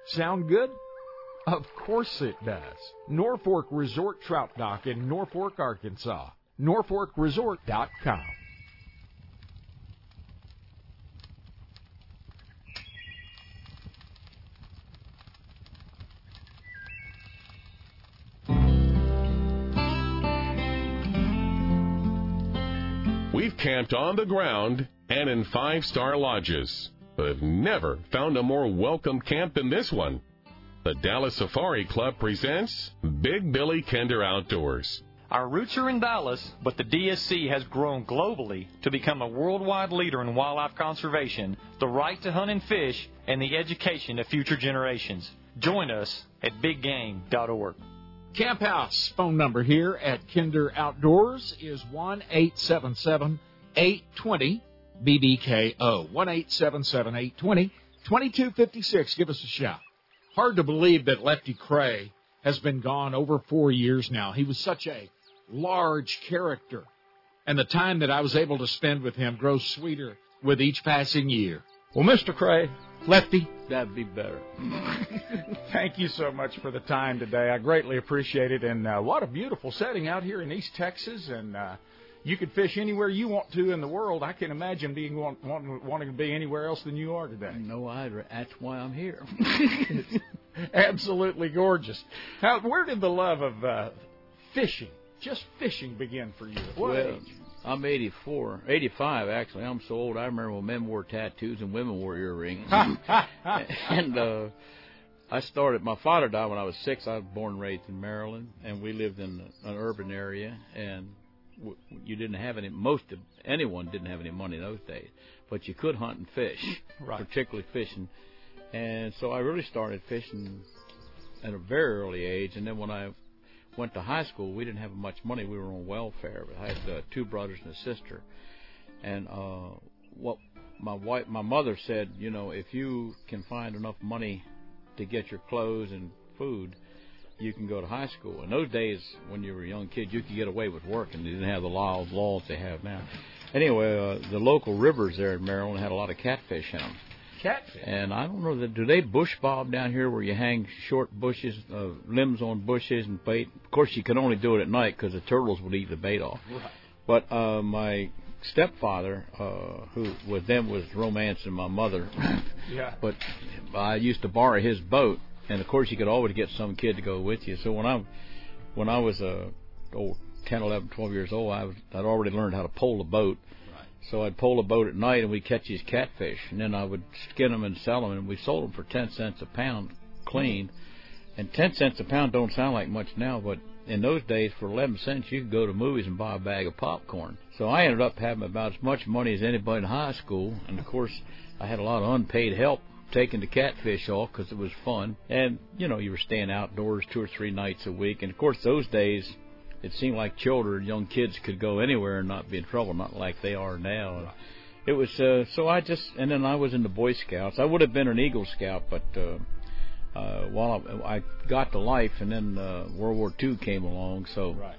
Sound good? Of course it does. Norfolk Resort Trout Dock in Norfolk, Arkansas. Norfolk Resort dot com. We've camped on the ground and in five-star lodges, but have never found a more welcome camp than this one. The Dallas Safari Club presents Big Billy Kinder Outdoors. Our roots are in Dallas, but the D S C has grown globally to become a worldwide leader in wildlife conservation, the right to hunt and fish, and the education of future generations. Join us at big game dot org. Camp House phone number here at Kinder Outdoors is one eight seven seven, eight two zero, B B K O. one eight seven seven, eight two zero, two two five six. Give us a shout. Hard to believe that Lefty Kreh has been gone over four years now. He was such a large character, and the time that I was able to spend with him grows sweeter with each passing year. Well, Mister Kreh, Lefty, that'd be better. Thank you so much for the time today. I greatly appreciate it, and uh, what a beautiful setting out here in East Texas, and uh, you could fish anywhere you want to in the world. I can imagine being want, want, wanting to be anywhere else than you are today. No, I, that's why I'm here. Absolutely gorgeous. Now, where did the love of uh, fishing, just fishing, begin for you? At what well, age? I'm eighty-four, eighty-five actually. I'm so old I remember when men wore tattoos and women wore earrings. and uh, I started, my father died when I was six. I was born and raised in Maryland, and we lived in an urban area, and w- you didn't have any, most of, anyone didn't have any money in those days, but you could hunt and fish, right. particularly fishing. And so I really started fishing at a very early age, and then when I went to high school, we didn't have much money. We were on welfare. But I had uh, two brothers and a sister, and uh, what my wife, my mother said, you know, if you can find enough money to get your clothes and food, you can go to high school. In those days, when you were a young kid, you could get away with working. You didn't have the laws laws they have now. Anyway, uh, the local rivers there in Maryland had a lot of catfish in them. Catfish. And I don't know, that do they bush bob down here where you hang short bushes, uh, limbs on bushes and bait? Of course, you can only do it at night because the turtles would eat the bait off. Right. But uh, my stepfather, uh, who was then was romancing my mother, yeah. but I used to borrow his boat, and of course you could always get some kid to go with you. So when I when I was uh, oh, ten, eleven, twelve years old, I was, I'd already learned how to pole a boat. So I'd pole a boat at night, and we'd catch these catfish, and then I would skin them and sell them, and we sold them for ten cents a pound clean. And ten cents a pound don't sound like much now, but in those days, for eleven cents, you could go to movies and buy a bag of popcorn. So I ended up having about as much money as anybody in high school, and of course, I had a lot of unpaid help taking the catfish off because it was fun. And, you know, you were staying outdoors two or three nights a week, and of course, those days, it seemed like children, young kids could go anywhere and not be in trouble, not like they are now. Right. It was, uh, so I just, and then I was in the Boy Scouts. I would have been an Eagle Scout, but uh, uh, while I, I got to life, and then uh, World War Two came along, so right.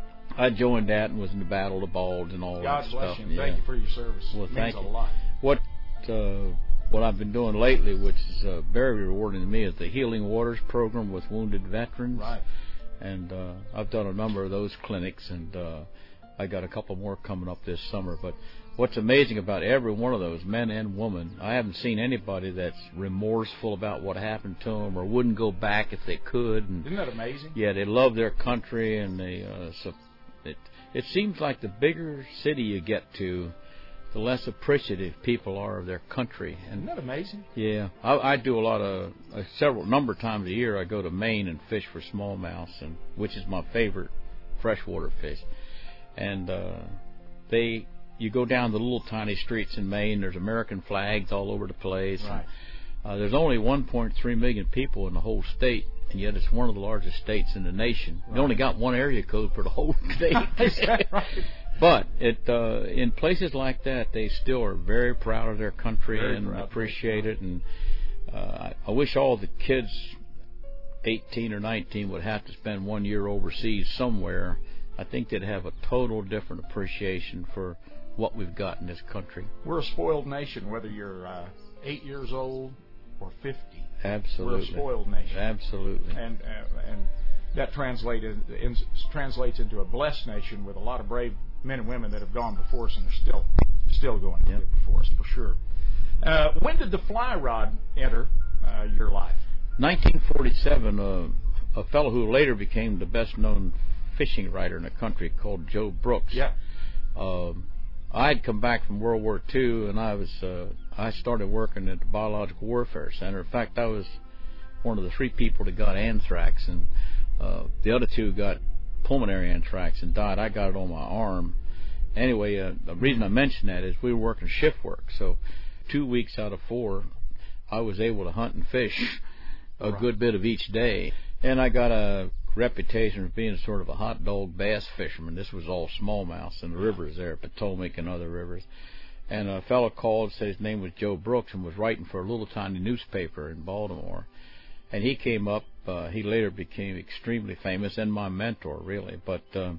I joined that and was in the Battle of the Balds and all God that bless stuff. you. Yeah. Thank you for your service. Well, it thank means you. a lot. What, uh, what I've been doing lately, which is uh, very rewarding to me, is the Healing Waters program with wounded veterans. Right. And uh, I've done a number of those clinics, and uh, I got a couple more coming up this summer. But what's amazing about every one of those, men and women, I haven't seen anybody that's remorseful about what happened to them or wouldn't go back if they could. And isn't that amazing? Yeah, they love their country, and they. Uh, so it it seems like the bigger city you get to, the less appreciative people are of their country. And isn't that amazing? Yeah, I, I do a lot of uh, several number of times a year. I go to Maine and fish for smallmouth, and which is my favorite freshwater fish. And uh, they, you go down the little tiny streets in Maine. There's American flags all over the place. Right. And, uh, there's only one point three million people in the whole state, and yet it's one of the largest states in the nation. Right. They only got one area code for the whole state. Is that right? But it uh, in places like that, they still are very proud of their country Very and proud. appreciate it. And uh, I, I wish all the kids, eighteen or nineteen, would have to spend one year overseas somewhere. I think they'd have a total different appreciation for what we've got in this country. We're a spoiled nation, whether you're uh, eight years old, or fifty. Absolutely. We're a spoiled nation. Absolutely. And uh, and that translated in, translates into a blessed nation with a lot of brave men and women that have gone before us and are still still going yep. before us for sure. Uh, when did the fly rod enter uh, your life? nineteen forty-seven. Uh, a fellow who later became the best-known fishing writer in the country called Joe Brooks. Yeah. Uh, I'd come back from World War Two, and I was uh, I started working at the Biological Warfare Center. In fact, I was one of the three people that got anthrax, and uh, the other two got pulmonary anthrax and died. I got it on my arm. Anyway, uh, the reason I mention that is we were working shift work, so two weeks out of four, I was able to hunt and fish a right. good bit of each day, and I got a reputation of being sort of a hot dog bass fisherman. This was all smallmouths in the rivers there, Potomac and other rivers. And a fellow called, said his name was Joe Brooks, and was writing for a little tiny newspaper in Baltimore. And he came up, uh, he later became extremely famous, and my mentor, really. But um,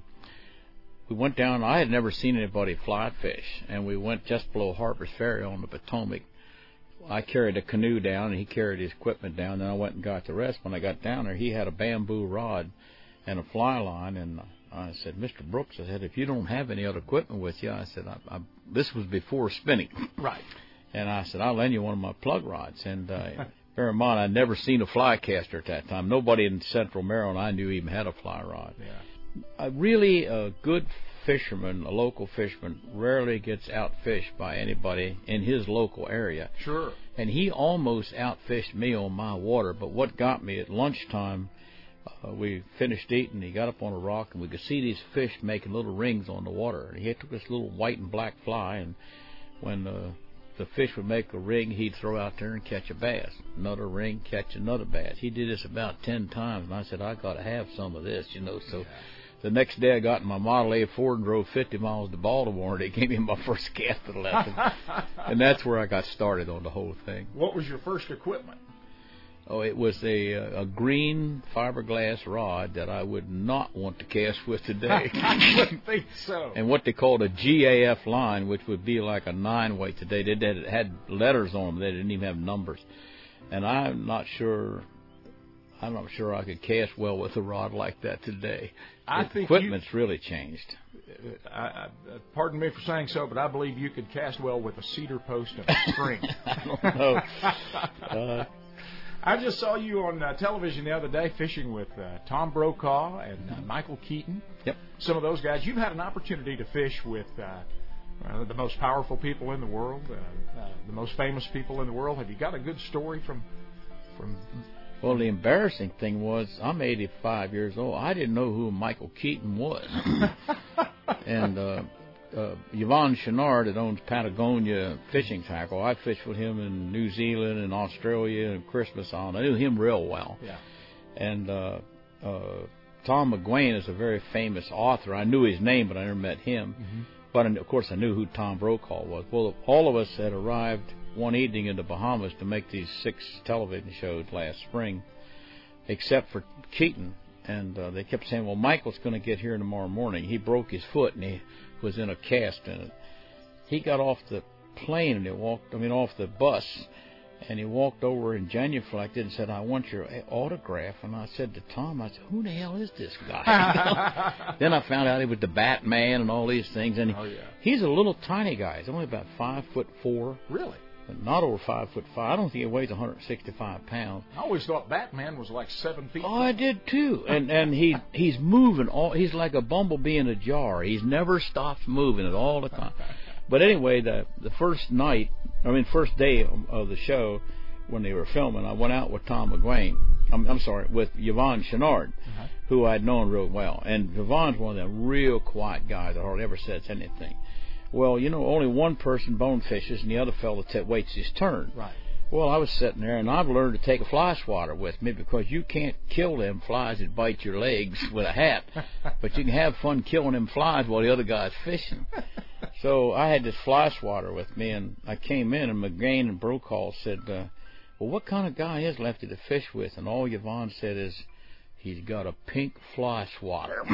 we went down, I had never seen anybody fly fish, and we went just below Harper's Ferry on the Potomac. I carried a canoe down, and he carried his equipment down, and I went and got the rest. When I got down there, he had a bamboo rod and a fly line, and I said, Mister Brooks, I said, if you don't have any other equipment with you, I said, I, I, this was before spinning. Right. And I said, I'll lend you one of my plug rods. And uh, bear in mind, I'd never seen a fly caster at that time. Nobody in Central Maryland I knew even had a fly rod. Yeah. A really a good fisherman, a local fisherman, rarely gets outfished by anybody in his local area. Sure. And he almost outfished me on my water, but what got me at lunchtime, uh, we finished eating, he got up on a rock, and we could see these fish making little rings on the water. And he took this little white and black fly, and when uh, the fish would make a ring, he'd throw out there and catch a bass. Another ring, catch another bass. He did this about ten times, and I said, I got to have some of this, you know, so... Yeah. The next day I got in my Model A Ford and drove fifty miles to Baltimore, and they gave me my first casting lesson. And that's where I got started on the whole thing. What was your first equipment? Oh, it was a a green fiberglass rod that I would not want to cast with today. I wouldn't think so. And what they called a G A F line, which would be like a nine weight today. They did, it had letters on them. They didn't even have numbers. And I'm not sure... I'm not sure I could cast well with a rod like that today. I the think equipment's you, really changed. I, I, pardon me for saying so, but I believe you could cast well with a cedar post and a string. I don't know. uh, I just saw you on uh, television the other day fishing with uh, Tom Brokaw and uh, Michael Keaton. Yep. Some of those guys. You've had an opportunity to fish with uh, uh, the most powerful people in the world, uh, uh, the most famous people in the world. Have you got a good story from from? Well, the embarrassing thing was I'm eighty-five years old. I didn't know who Michael Keaton was. and uh, uh, Yvon Chouinard, that owns Patagonia Fishing Tackle, I fished with him in New Zealand and Australia and Christmas Island. I knew him real well. Yeah. And uh, uh, Tom McGuane is a very famous author. I knew his name, but I never met him. Mm-hmm. But, of course, I knew who Tom Brokaw was. Well, all of us had arrived one evening in the Bahamas to make these six television shows last spring, except for Keaton. And uh, they kept saying, well, Michael's going to get here tomorrow morning. He broke his foot, and he was in a cast in it. He got off the plane, and he walked, I mean, off the bus, and he walked over and genuflected and said, I want your autograph. And I said to Tom, I said, who the hell is this guy? Then I found out he was the Batman and all these things. And oh, yeah. he's a little tiny guy. He's only about five foot four. Really? Not over five foot five. I don't think he weighs one hundred sixty-five pounds. I always thought Batman was like seven feet. Oh, I did too. And and he he's moving all. He's like a bumblebee in a jar. He's never stops moving it all the time. But anyway, the the first night, I mean, first day of the show, when they were filming, I went out with Tom McGuane. I'm, I'm sorry, with Yvon Chouinard, uh-huh. who I'd known real well. And Yvon's one of them real quiet guys that hardly ever says anything. Well, you know, only one person bone fishes, and the other fellow t- waits his turn. Right. Well, I was sitting there, and I've learned to take a fly swatter with me because you can't kill them flies that bite your legs with a hat, but you can have fun killing them flies while the other guy's fishing. So I had this fly swatter with me, and I came in, and McGain and Brokaw said, uh, well, what kind of guy is Lefty to fish with? And all Yvon said is, he's got a pink fly swatter.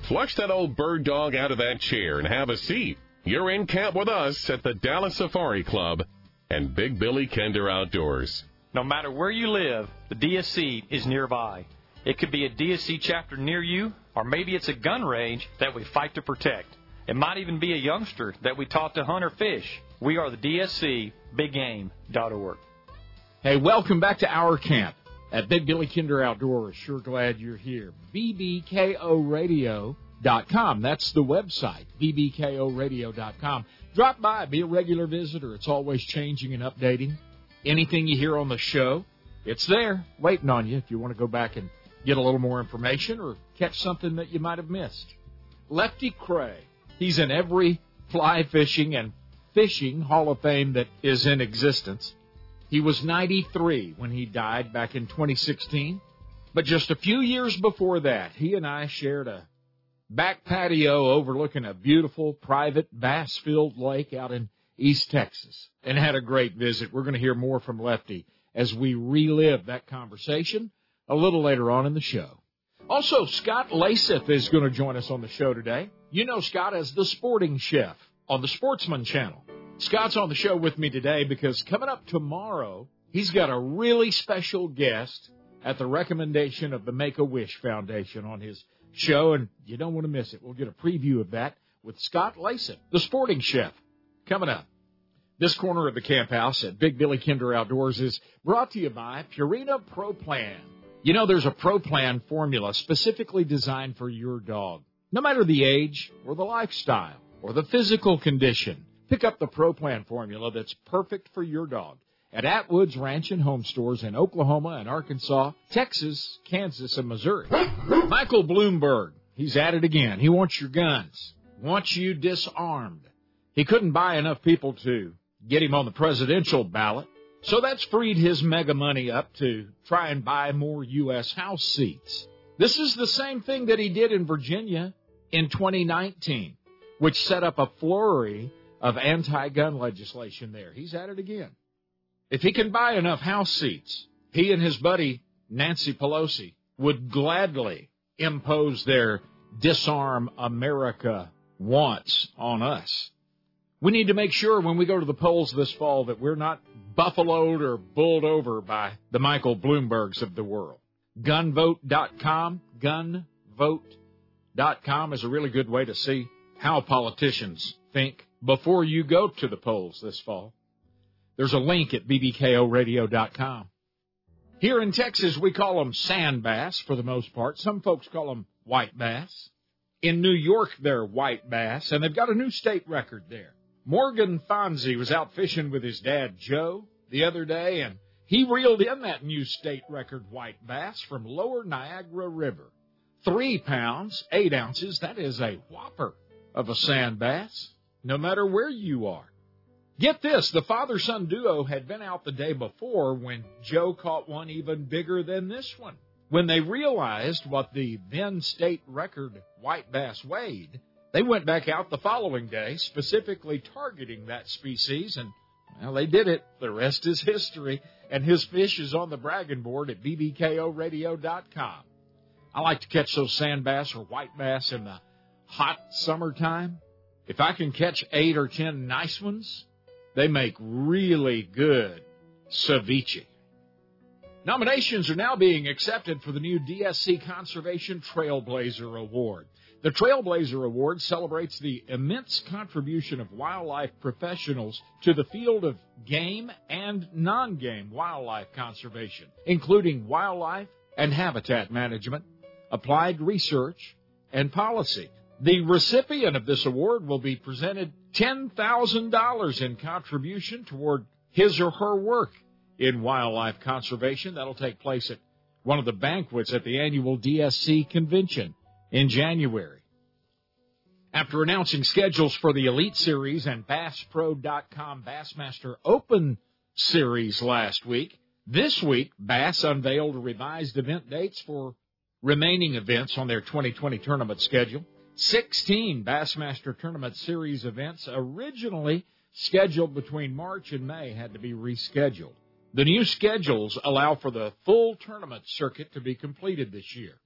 Flush that old bird dog out of that chair and have a seat. You're in camp with us at the Dallas Safari Club and Big Billy Kinder Outdoors. No matter where you live, the D S C is nearby. It could be a D S C chapter near you, or maybe it's a gun range that we fight to protect. It might even be a youngster that we taught to hunt or fish. We are the D S C, big game dot org. Hey, welcome back to our camp at Big Billy Kinder Outdoors. Sure glad you're here. B B K O radio dot com. That's the website, B B K O radio dot com. Drop by, be a regular visitor. It's always changing and updating. Anything you hear on the show, it's there, waiting on you if you want to go back and get a little more information or catch something that you might have missed. Lefty Kreh, he's in every fly fishing and fishing Hall of Fame that is in existence. He was ninety-three when he died back in twenty sixteen. But just a few years before that, he and I shared a back patio overlooking a beautiful private bass-filled lake out in East Texas and had a great visit. We're going to hear more from Lefty as we relive that conversation a little later on in the show. Also, Scott Laseth is going to join us on the show today. You know Scott as the sporting chef on the Sportsman Channel. Scott's on the show with me today because coming up tomorrow, he's got a really special guest at the recommendation of the Make-A-Wish Foundation on his show, and you don't want to miss it. We'll get a preview of that with Scott Laseth, the sporting chef, coming up. This corner of the camp house at Big Billy Kinder Outdoors is brought to you by Purina Pro Plan. You know, there's a Pro Plan formula specifically designed for your dog. No matter the age or the lifestyle or the physical condition, pick up the Pro Plan formula that's perfect for your dog at Atwood's Ranch and Home Stores in Oklahoma and Arkansas, Texas, Kansas, and Missouri. Michael Bloomberg, he's at it again. He wants your guns, wants you disarmed. He couldn't buy enough people to get him on the presidential ballot, so that's freed his mega money up to try and buy more U S House seats. This is the same thing that he did in Virginia in twenty nineteen, which set up a flurry of anti-gun legislation there. He's at it again. If he can buy enough House seats, he and his buddy Nancy Pelosi would gladly impose their Disarm America wants on us. We need to make sure when we go to the polls this fall that we're not buffaloed or bowled over by the Michael Bloombergs of the world. gun vote dot com, gun vote dot com is a really good way to see how politicians think before you go to the polls this fall. There's a link at B B K O radio dot com. Here in Texas, we call them sand bass for the most part. Some folks call them white bass. In New York, they're white bass, and they've got a new state record there. Morgan Fonzie was out fishing with his dad, Joe, the other day, and he reeled in that new state record white bass from Lower Niagara River. Three pounds, eight ounces, that is a whopper of a sand bass, no matter where you are. Get this, the father-son duo had been out the day before when Joe caught one even bigger than this one. When they realized what the then state record white bass weighed, they went back out the following day, specifically targeting that species, and, well, they did it. The rest is history, and his fish is on the bragging board at B B K O radio dot com. I like to catch those sand bass or white bass in the hot summertime. If I can catch eight or ten nice ones, they make really good ceviche. Nominations are now being accepted for the new D S C Conservation Trailblazer Award. The Trailblazer Award celebrates the immense contribution of wildlife professionals to the field of game and non-game wildlife conservation, including wildlife and habitat management, applied research, and policy. The recipient of this award will be presented ten thousand dollars in contribution toward his or her work in wildlife conservation. That'll take place at one of the banquets at the annual D S C convention in January. After announcing schedules for the Elite Series and Bass Pro dot com Bassmaster Open Series last week, this week Bass unveiled revised event dates for remaining events on their twenty twenty tournament schedule. sixteen Bassmaster Tournament Series events originally scheduled between March and May had to be rescheduled. The new schedules allow for the full tournament circuit to be completed this year.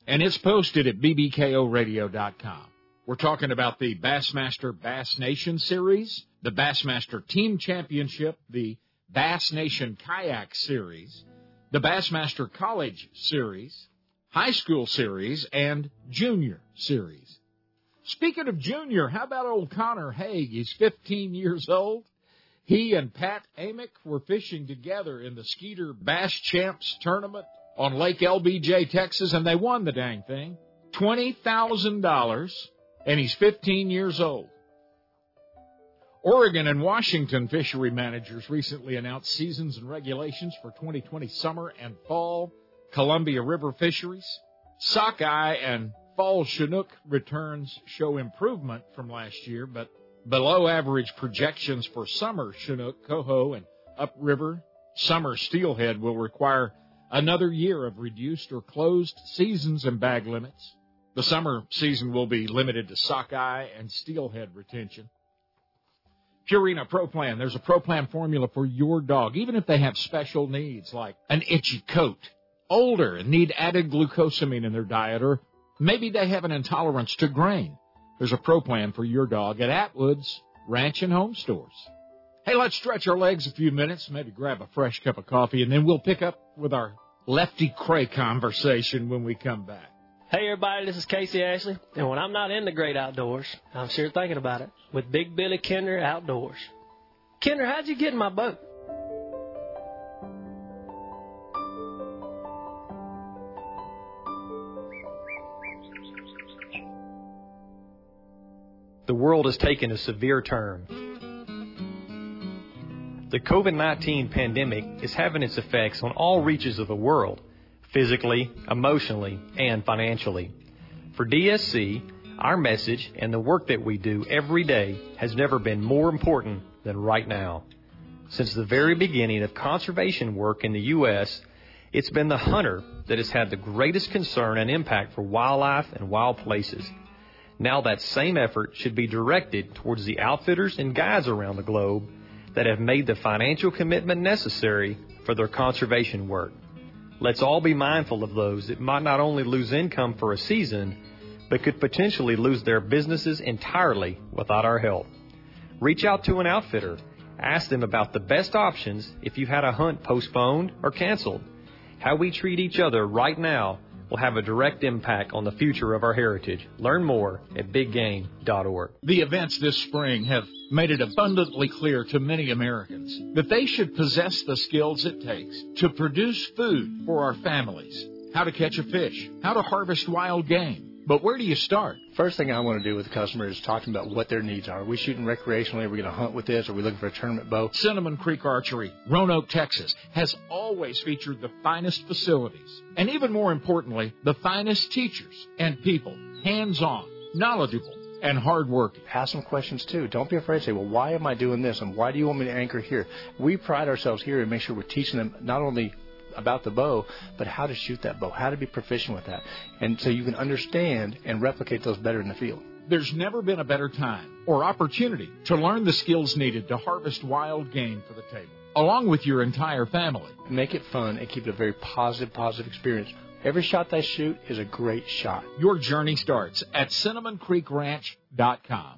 and it's posted at b b k o radio dot com. We're talking about the Bassmaster Bass Nation Series, the Bassmaster Team Championship, the Bass Nation Kayak Series, the Bassmaster College Series, High School Series, and Junior Series. Speaking of Junior, how about old Connor Haig? He's fifteen years old. He and Pat Amick were fishing together in the Skeeter Bass Champs tournament on Lake L B J, Texas, and they won the dang thing. twenty thousand dollars, and he's fifteen years old. Oregon and Washington fishery managers recently announced seasons and regulations for twenty twenty summer and fall Columbia River fisheries. Sockeye and fall Chinook returns show improvement from last year, but below average projections for summer Chinook, coho, and upriver summer steelhead will require another year of reduced or closed seasons and bag limits. The summer season will be limited to sockeye and steelhead retention. Purina Pro Plan. There's a Pro Plan formula for your dog, even if they have special needs like an itchy coat, older and need added glucosamine in their diet, or maybe they have an intolerance to grain. There's a Pro Plan for your dog at Atwood's Ranch and Home Stores. Hey, let's stretch our legs a few minutes, maybe grab a fresh cup of coffee, and then we'll pick up with our Lefty Cray conversation when we come back. Hey, everybody, this is Casey Ashley, and when I'm not in the great outdoors, I'm sure thinking about it with Big Billy Kinder Outdoors. Kinder, how'd you get in my boat? The world has taken a severe turn. The COVID nineteen pandemic is having its effects on all reaches of the world, physically, emotionally, and financially. For D S C, our message and the work that we do every day has never been more important than right now. Since the very beginning of conservation work in the U S, it's been the hunter that has had the greatest concern and impact for wildlife and wild places. Now that same effort should be directed towards the outfitters and guides around the globe that have made the financial commitment necessary for their conservation work. Let's all be mindful of those that might not only lose income for a season, but could potentially lose their businesses entirely without our help. Reach out to an outfitter. Ask them about the best options if you had a hunt postponed or canceled. How we treat each other right now will have a direct impact on the future of our heritage. Learn more at big game dot org. The events this spring have made it abundantly clear to many Americans that they should possess the skills it takes to produce food for our families. How to catch a fish, how to harvest wild game. But where do you start? First thing I want to do with the customer is talking about what their needs are. Are we shooting recreationally? Are we going to hunt with this? Are we looking for a tournament bow? Cinnamon Creek Archery, Roanoke, Texas, has always featured the finest facilities. And even more importantly, the finest teachers and people, hands-on, knowledgeable, and hardworking. Ask some questions, too. Don't be afraid to say, well, why am I doing this? And why do you want me to anchor here? We pride ourselves here and make sure we're teaching them not only about the bow, but how to shoot that bow, how to be proficient with that. And so you can understand and replicate those better in the field. There's never been a better time or opportunity to learn the skills needed to harvest wild game for the table, along with your entire family. Make it fun and keep it a very positive, positive experience. Every shot they shoot is a great shot. Your journey starts at cinnamon creek ranch dot com.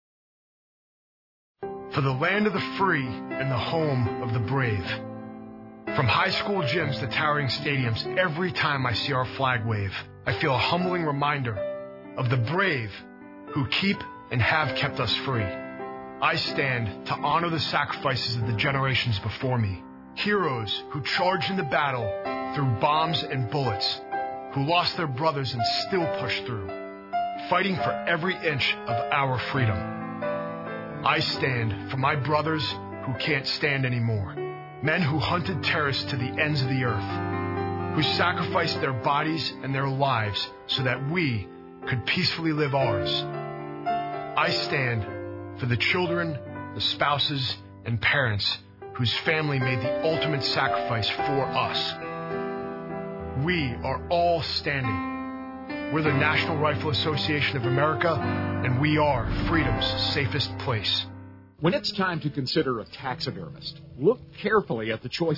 For the land of the free and the home of the brave. From high school gyms to towering stadiums, every time I see our flag wave, I feel a humbling reminder of the brave who keep and have kept us free. I stand to honor the sacrifices of the generations before me, heroes who charged into battle through bombs and bullets, who lost their brothers and still pushed through, fighting for every inch of our freedom. I stand for my brothers who can't stand anymore. Men who hunted terrorists to the ends of the earth, who sacrificed their bodies and their lives so that we could peacefully live ours. I stand for the children, the spouses, and parents whose family made the ultimate sacrifice for us. We are all standing. We're the National Rifle Association of America, and we are freedom's safest place. When it's time to consider a taxidermist, look carefully at the choices.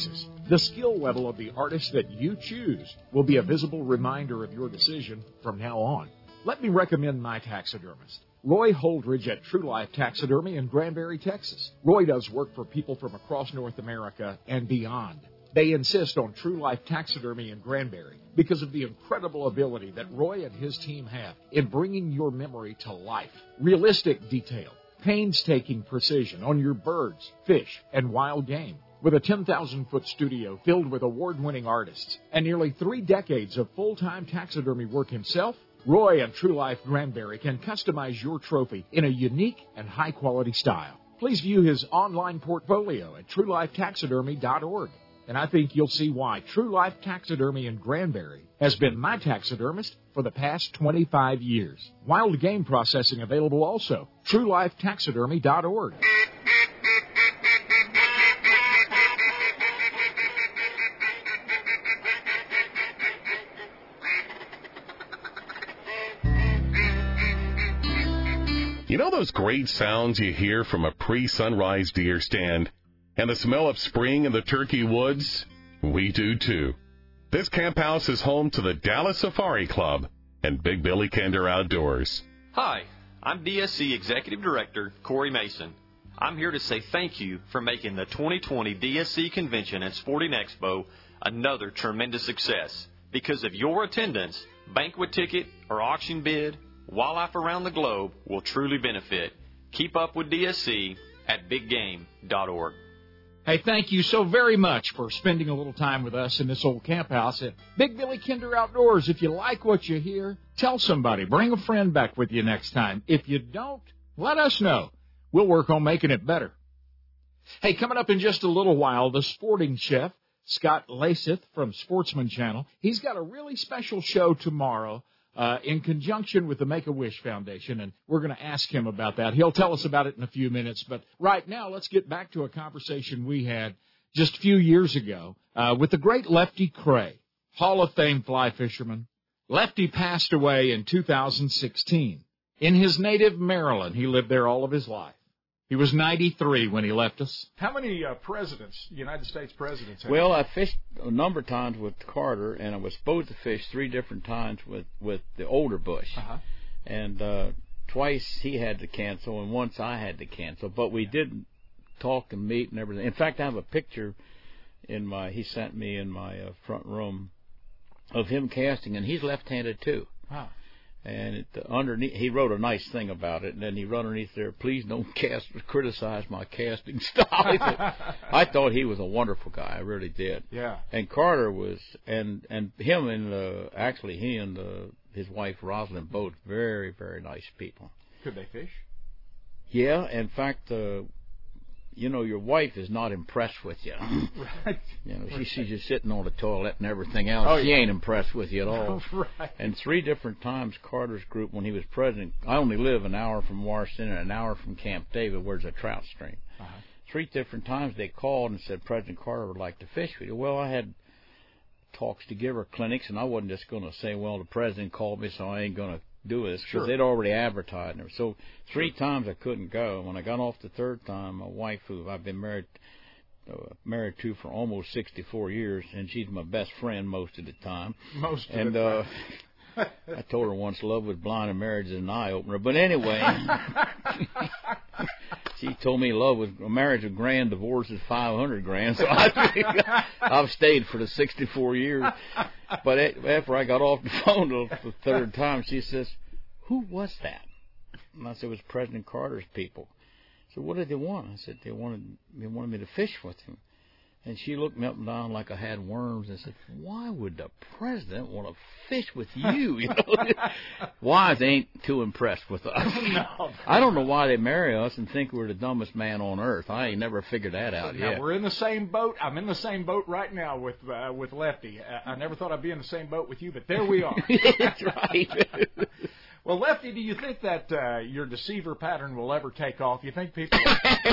The skill level of the artist that you choose will be a visible reminder of your decision from now on. Let me recommend my taxidermist, Roy Holdridge at True Life Taxidermy in Granbury, Texas. Roy does work for people from across North America and beyond. They insist on True Life Taxidermy in Granbury because of the incredible ability that Roy and his team have in bringing your memory to life. Realistic detail, painstaking precision on your birds, fish, and wild game. With a ten thousand foot studio filled with award-winning artists and nearly three decades of full-time taxidermy work himself, Roy and True Life Granbury can customize your trophy in a unique and high-quality style. Please view his online portfolio at true life taxidermy dot org. And I think you'll see why True Life Taxidermy in Granbury has been my taxidermist for the past twenty-five years. Wild game processing available also. true life taxidermy dot org. You know those great sounds you hear from a pre-sunrise deer stand? And the smell of spring in the turkey woods? We do too. This camp house is home to the Dallas Safari Club and Big Billy Kinder Outdoors. Hi, I'm D S C Executive Director Corey Mason. I'm here to say thank you for making the twenty twenty D S C Convention and Sporting Expo another tremendous success. Because of your attendance, banquet ticket or auction bid, wildlife around the globe will truly benefit. Keep up with D S C at big game dot org. Hey, thank you so very much for spending a little time with us in this old camp house at Big Billy Kinder Outdoors. If you like what you hear, tell somebody. Bring a friend back with you next time. If you don't, let us know. We'll work on making it better. Hey, coming up in just a little while, the sporting chef, Scott Lasith from Sportsman Channel. He's got a really special show tomorrow uh, in conjunction with the Make-A-Wish Foundation, and we're going to ask him about that. He'll tell us about it in a few minutes, but right now let's get back to a conversation we had just a few years ago uh, with the great Lefty Kreh, Hall of Fame fly fisherman. Lefty passed away in two thousand sixteen. In his native Maryland, he lived there all of his life. He was ninety-three when he left us. How many uh, presidents, United States presidents? Have Well, you? I fished a number of times with Carter, and I was supposed to fish three different times with, with the older Bush. Uh-huh. And uh, twice he had to cancel, and once I had to cancel. But we did talk and meet and everything. In fact, I have a picture in my he sent me in my uh, front room of him casting, and he's left-handed too. Wow. And it, uh, underneath, he wrote a nice thing about it, and then he wrote underneath there, "Please don't cast criticize my casting style." I thought he was a wonderful guy, I really did. Yeah. And Carter was, and and him and uh, actually he and uh, his wife Rosalind, both very very nice people. Could they fish? Yeah, in fact, uh, you know, your wife is not impressed with you. Right. You know, she sees you sitting on the toilet and everything else. Oh, she yeah. ain't impressed with you at all. Right. And three different times Carter's group, when he was president, I only live an hour from Washington and an hour from Camp David, where's a trout stream. Uh-huh. Three different times they called and said, President Carter would like to fish with you. Well, I had talks to giver clinics, and I wasn't just going to say, well, the president called me, so I ain't going to do this, because Sure. they'd already advertised it. So three times I couldn't go. When I got off the third time, my wife, who I've been married uh, married to for almost sixty-four years, and she's my best friend most of the time. Most of and, the uh, time. I told her once, love was blind and marriage is an eye-opener. But anyway, she told me love was marriage is grand, divorce is five hundred grand. So I, I've stayed for the sixty-four years. But after I got off the phone the third time, she says, "Who was that?" And I said, "It was President Carter's people." So what did they want? I said, they wanted they wanted me to fish with him. And she looked me up and down like I had worms and said, "Why would the president want to fish with you?" You know, wives ain't too impressed with us. No, I don't know why they marry us and think we're the dumbest man on earth. I ain't never figured that out now, yet. We're in the same boat. I'm in the same boat right now with uh, with Lefty. I, I never thought I'd be in the same boat with you, but there we are. That's right. Well, Lefty, do you think that uh, your deceiver pattern will ever take off? You think people...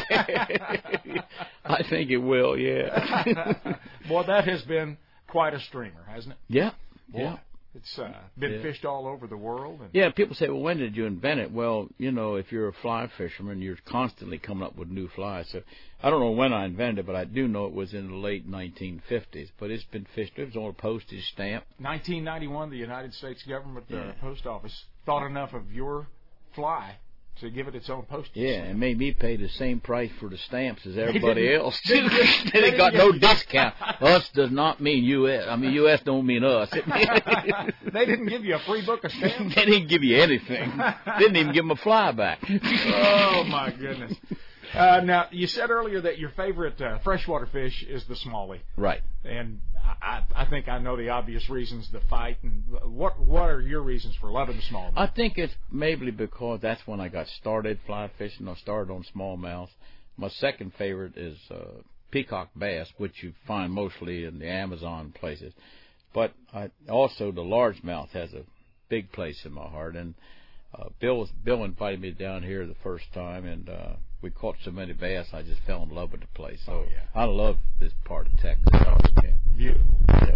I think it will, yeah. Boy, that has been quite a streamer, hasn't it? Yeah, Boy. yeah. It's uh, been yeah. fished all over the world. And yeah, people say, well, when did you invent it? Well, you know, if you're a fly fisherman, you're constantly coming up with new flies. So I don't know when I invented it, but I do know it was in the late nineteen fifties. But it's been fished. It was on a postage stamp. nineteen ninety-one, the United States government, the yeah. post office, thought enough of your fly to give it its own postage Yeah, stamp. and made me pay the same price for the stamps as everybody didn't- else. they They, didn't- they got didn't no get- discount. Us does not mean U S I mean, U S don't mean us. They didn't give you a free book of stamps? They didn't give you anything. Didn't even give them a fly back. Oh, my goodness. Uh, now, you said earlier that your favorite uh, freshwater fish is the smallie. Right. And I, I think I know the obvious reasons, the fight. And what what are your reasons for loving the smallmouth? I think it's maybe because that's when I got started fly fishing. I started on smallmouth. My second favorite is uh, peacock bass, which you find mostly in the Amazon places. But I, also the largemouth has a big place in my heart. And uh, Bill Bill invited me down here the first time, and uh, we caught so many bass, I just fell in love with the place. So oh, yeah. I love this part of Texas. Yeah. Beautiful. Yeah.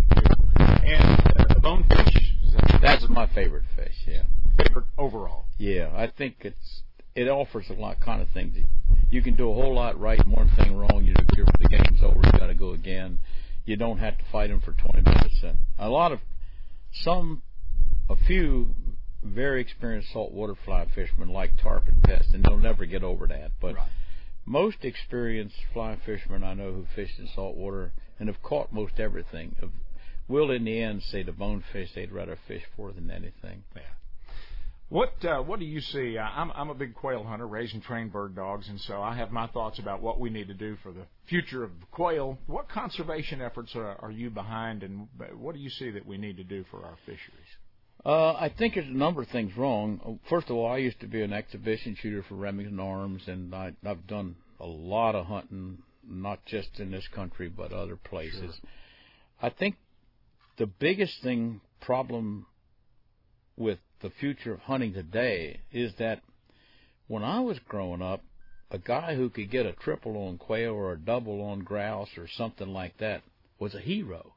And uh, bonefish, is that that's my favorite fish. Yeah. favorite overall? Yeah, I think it's it offers a lot kind of things. You can do a whole lot right and one thing wrong. You you're, the game's over. You got to go again. You don't have to fight them for twenty minutes. And a lot of some, a few very experienced saltwater fly fishermen like tarpon pest, and they'll never get over that. But right. most experienced fly fishermen I know who fish in saltwater and have caught most everything have, will in the end say the bonefish they'd rather fish for than anything. Yeah. What uh, what do you see? Uh, I'm I'm a big quail hunter, raising trained bird dogs, and so I have my thoughts about what we need to do for the future of quail. What conservation efforts are, are you behind, and what do you see that we need to do for our fisheries? Uh, I think there's a number of things wrong. First of all, I used to be an exhibition shooter for Remington Arms, and I, I've done a lot of hunting, not just in this country but other places. Sure. I think the biggest thing problem with the future of hunting today is that when I was growing up, a guy who could get a triple on quail or a double on grouse or something like that was a hero.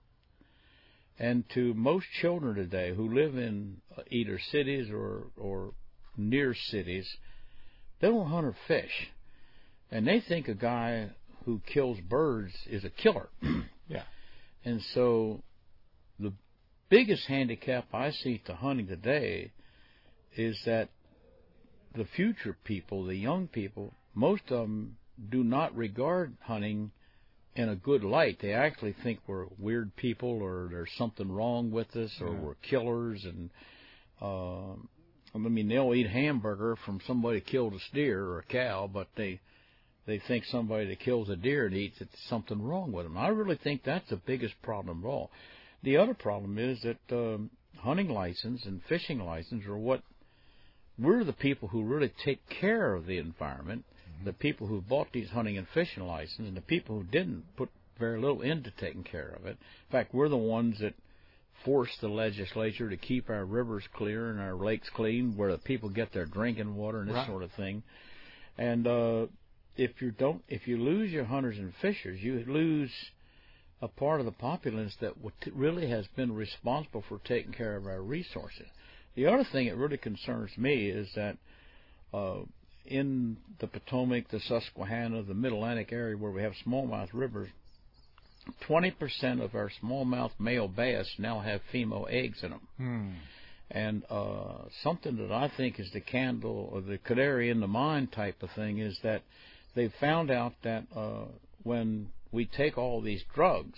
And to most children today who live in either cities or, or near cities, they don't hunt or fish. And they think a guy who kills birds is a killer. Yeah. And so the biggest handicap I see to hunting today is that the future people, the young people, most of them do not regard hunting in a good light. They actually think we're weird people, or there's something wrong with us, or yeah. we're killers. And uh, I mean, they'll eat hamburger from somebody who killed a steer or a cow, but they they think somebody that kills a deer and eats it, something wrong with them. I really think that's the biggest problem of all. The other problem is that um, hunting license and fishing license are what we're the people who really take care of the environment. Mm-hmm. The people who bought these hunting and fishing licenses, and the people who didn't put very little into taking care of it. In fact, we're the ones that force the legislature to keep our rivers clear and our lakes clean, where the people get their drinking water and this right. sort of thing. And uh, if you don't, if you lose your hunters and fishers, you lose a part of the populace that really has been responsible for taking care of our resources. The other thing that really concerns me is that uh, in the Potomac, the Susquehanna, the Mid-Atlantic area where we have smallmouth rivers, twenty percent of our smallmouth male bass now have female eggs in them. Hmm. And uh, something that I think is the candle or the canary in the mine type of thing is that they've found out that uh, when we take all these drugs,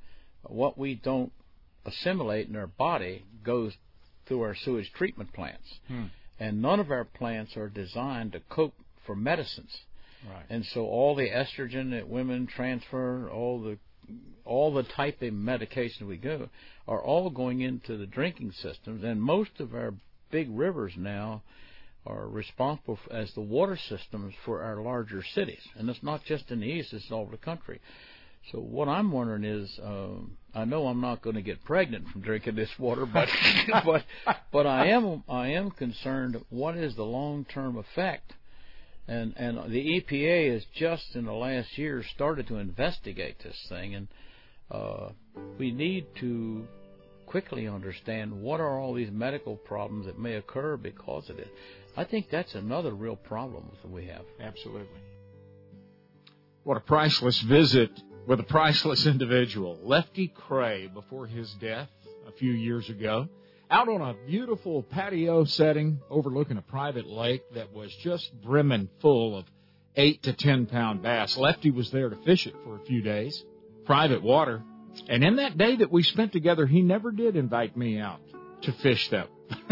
what we don't assimilate in our body goes through our sewage treatment plants. Hmm. And none of our plants are designed to cope for medicines. Right. And so all the estrogen that women transfer, all the all the type of medication we go, are all going into the drinking systems. And most of our big rivers now are responsible for, as the water systems for our larger cities. And it's not just in the east, it's all over the country. So what I'm wondering is, um, I know I'm not going to get pregnant from drinking this water, but but but I am I am concerned. What is the long-term effect? And and the E P A has just in the last year started to investigate this thing, and uh, we need to quickly understand what are all these medical problems that may occur because of it. I think that's another real problem that we have. Absolutely. What a priceless visit with a priceless individual. Lefty Kreh, before his death a few years ago, out on a beautiful patio setting overlooking a private lake that was just brimming full of eight to ten pound bass. Lefty was there to fish it for a few days, private water. And in that day that we spent together, he never did invite me out to fish that,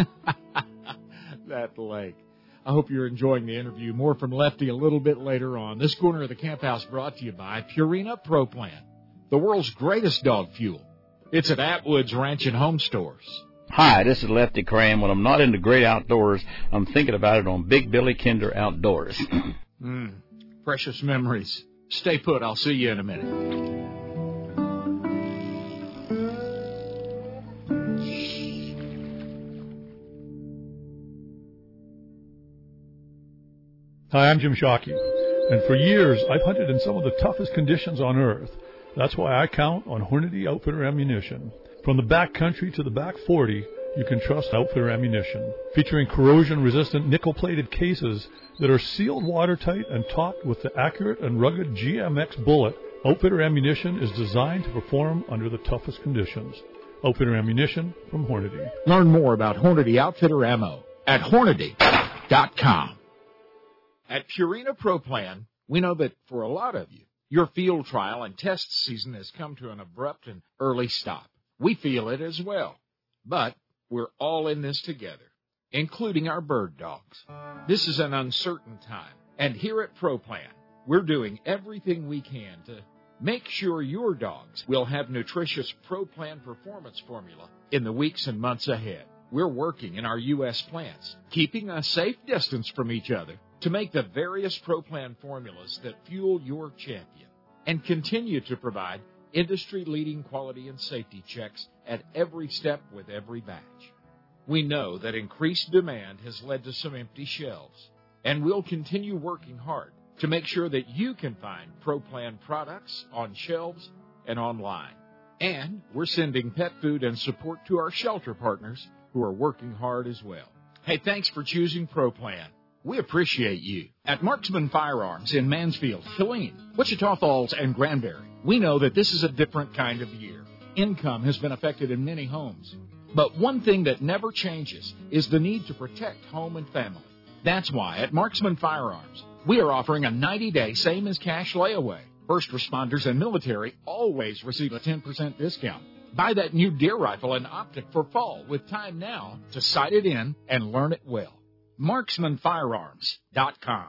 that lake. I hope you're enjoying the interview. More from Lefty a little bit later on. This corner of the Camp House brought to you by Purina Pro Plan, the world's greatest dog fuel. It's at Atwood's Ranch and Home Stores. Hi, this is Lefty Kreh. When I'm not in the great outdoors, I'm thinking about it on Big Billy Kinder Outdoors. mm, precious memories. Stay put. I'll see you in a minute. Hi, I'm Jim Shockey, and for years I've hunted in some of the toughest conditions on Earth. That's why I count on Hornady Outfitter Ammunition. From the back country to the back forty, you can trust Outfitter Ammunition. Featuring corrosion-resistant nickel-plated cases that are sealed watertight and topped with the accurate and rugged G M X bullet, Outfitter Ammunition is designed to perform under the toughest conditions. Outfitter Ammunition from Hornady. Learn more about Hornady Outfitter Ammo at Hornady dot com. At Purina Pro Plan, we know that for a lot of you, your field trial and test season has come to an abrupt and early stop. We feel it as well. But we're all in this together, including our bird dogs. This is an uncertain time, and here at Pro Plan, we're doing everything we can to make sure your dogs will have nutritious Pro Plan performance formula in the weeks and months ahead. We're working in our U S plants, keeping a safe distance from each other to make the various Pro Plan formulas that fuel your champion and continue to provide industry-leading quality and safety checks at every step with every batch. We know that increased demand has led to some empty shelves, and we'll continue working hard to make sure that you can find Pro Plan products on shelves and online. And we're sending pet food and support to our shelter partners who are working hard as well. Hey, thanks for choosing Pro Plan. We appreciate you. At Marksman Firearms in Mansfield, Killeen, Wichita Falls, and Granbury, we know that this is a different kind of year. Income has been affected in many homes. But one thing that never changes is the need to protect home and family. That's why at Marksman Firearms, we are offering a ninety-day same-as-cash layaway. First responders and military always receive a ten percent discount. Buy that new deer rifle and optic for fall with time now to sight it in and learn it well. Marksman Firearms dot com.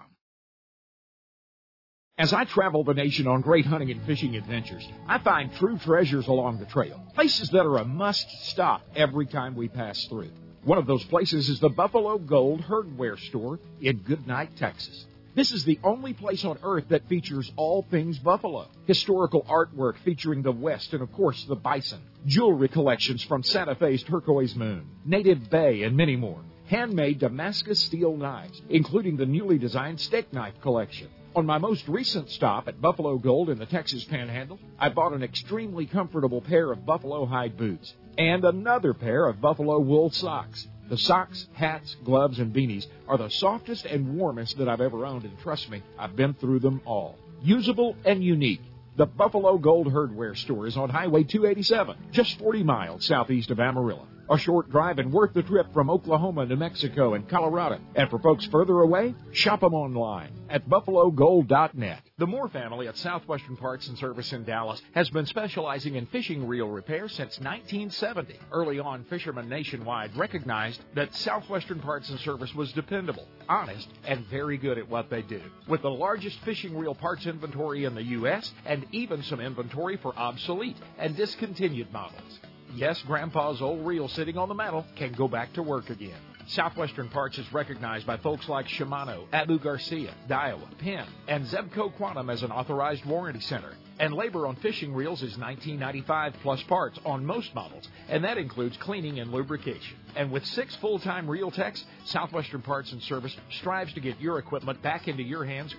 As I travel the nation on great hunting and fishing adventures, I find true treasures along the trail, places that are a must-stop every time we pass through. One of those places is the Buffalo Gold Herdware Store in Goodnight, Texas. This is the only place on earth that features all things buffalo. Historical artwork featuring the West and, of course, the bison. Jewelry collections from Santa Fe's Turquoise Moon, Native Bay, and many more. Handmade Damascus steel knives, including the newly designed steak knife collection. On my most recent stop at Buffalo Gold in the Texas Panhandle, I bought an extremely comfortable pair of buffalo hide boots and another pair of buffalo wool socks. The socks, hats, gloves, and beanies are the softest and warmest that I've ever owned, and trust me, I've been through them all. Usable and unique. The Buffalo Gold Herdware Store is on Highway two eighty-seven, just forty miles southeast of Amarillo. A short drive and worth the trip from Oklahoma, New Mexico, and Colorado. And for folks further away, shop them online at buffalo gold dot net. The Moore family at Southwestern Parts and Service in Dallas has been specializing in fishing reel repair since nineteen seventy. Early on, fishermen nationwide recognized that Southwestern Parts and Service was dependable, honest, and very good at what they do. With the largest fishing reel parts inventory in the U S and even some inventory for obsolete and discontinued models. Yes, Grandpa's old reel sitting on the mantel can go back to work again. Southwestern Parts is recognized by folks like Shimano, Abu Garcia, Daiwa, Penn, and Zebco Quantum as an authorized warranty center. And labor on fishing reels is nineteen ninety-five dollars plus parts on most models, and that includes cleaning and lubrication. And with six full-time reel techs, Southwestern Parts and Service strives to get your equipment back into your hands quickly.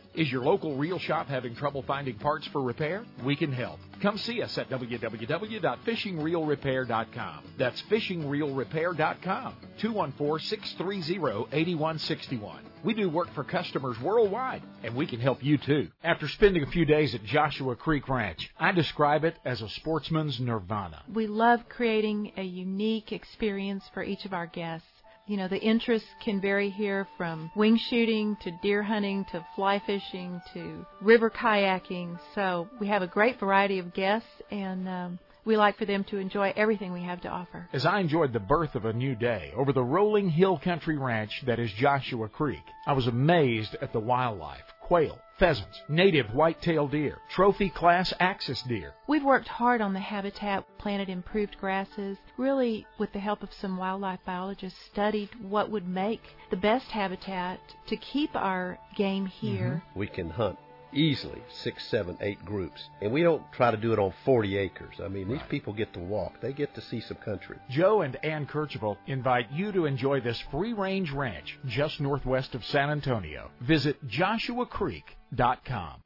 Is your local Reel Shop having trouble finding parts for repair? We can help. Come see us at w w w dot fishing reel repair dot com. That's fishing reel repair dot com. two one four, six three zero, eight one six one. We do work for customers worldwide, and we can help you too. After spending a few days at Joshua Creek Ranch, I describe it as a sportsman's nirvana. We love creating a unique experience for each of our guests. You know, the interests can vary here from wing shooting to deer hunting to fly fishing to river kayaking. So we have a great variety of guests, and um, we like for them to enjoy everything we have to offer. As I enjoyed the birth of a new day over the rolling hill country ranch that is Joshua Creek, I was amazed at the wildlife. Quail, pheasants, native white-tailed deer, trophy class axis deer. We've worked hard on the habitat, planted improved grasses, really with the help of some wildlife biologists studied what would make the best habitat to keep our game here. Mm-hmm. We can hunt easily six, seven, eight groups. And we don't try to do it on forty acres. I mean, these right. people get to walk. They get to see some country. Joe and Ann Kercheval invite you to enjoy this free-range ranch just northwest of San Antonio. Visit joshua creek dot com.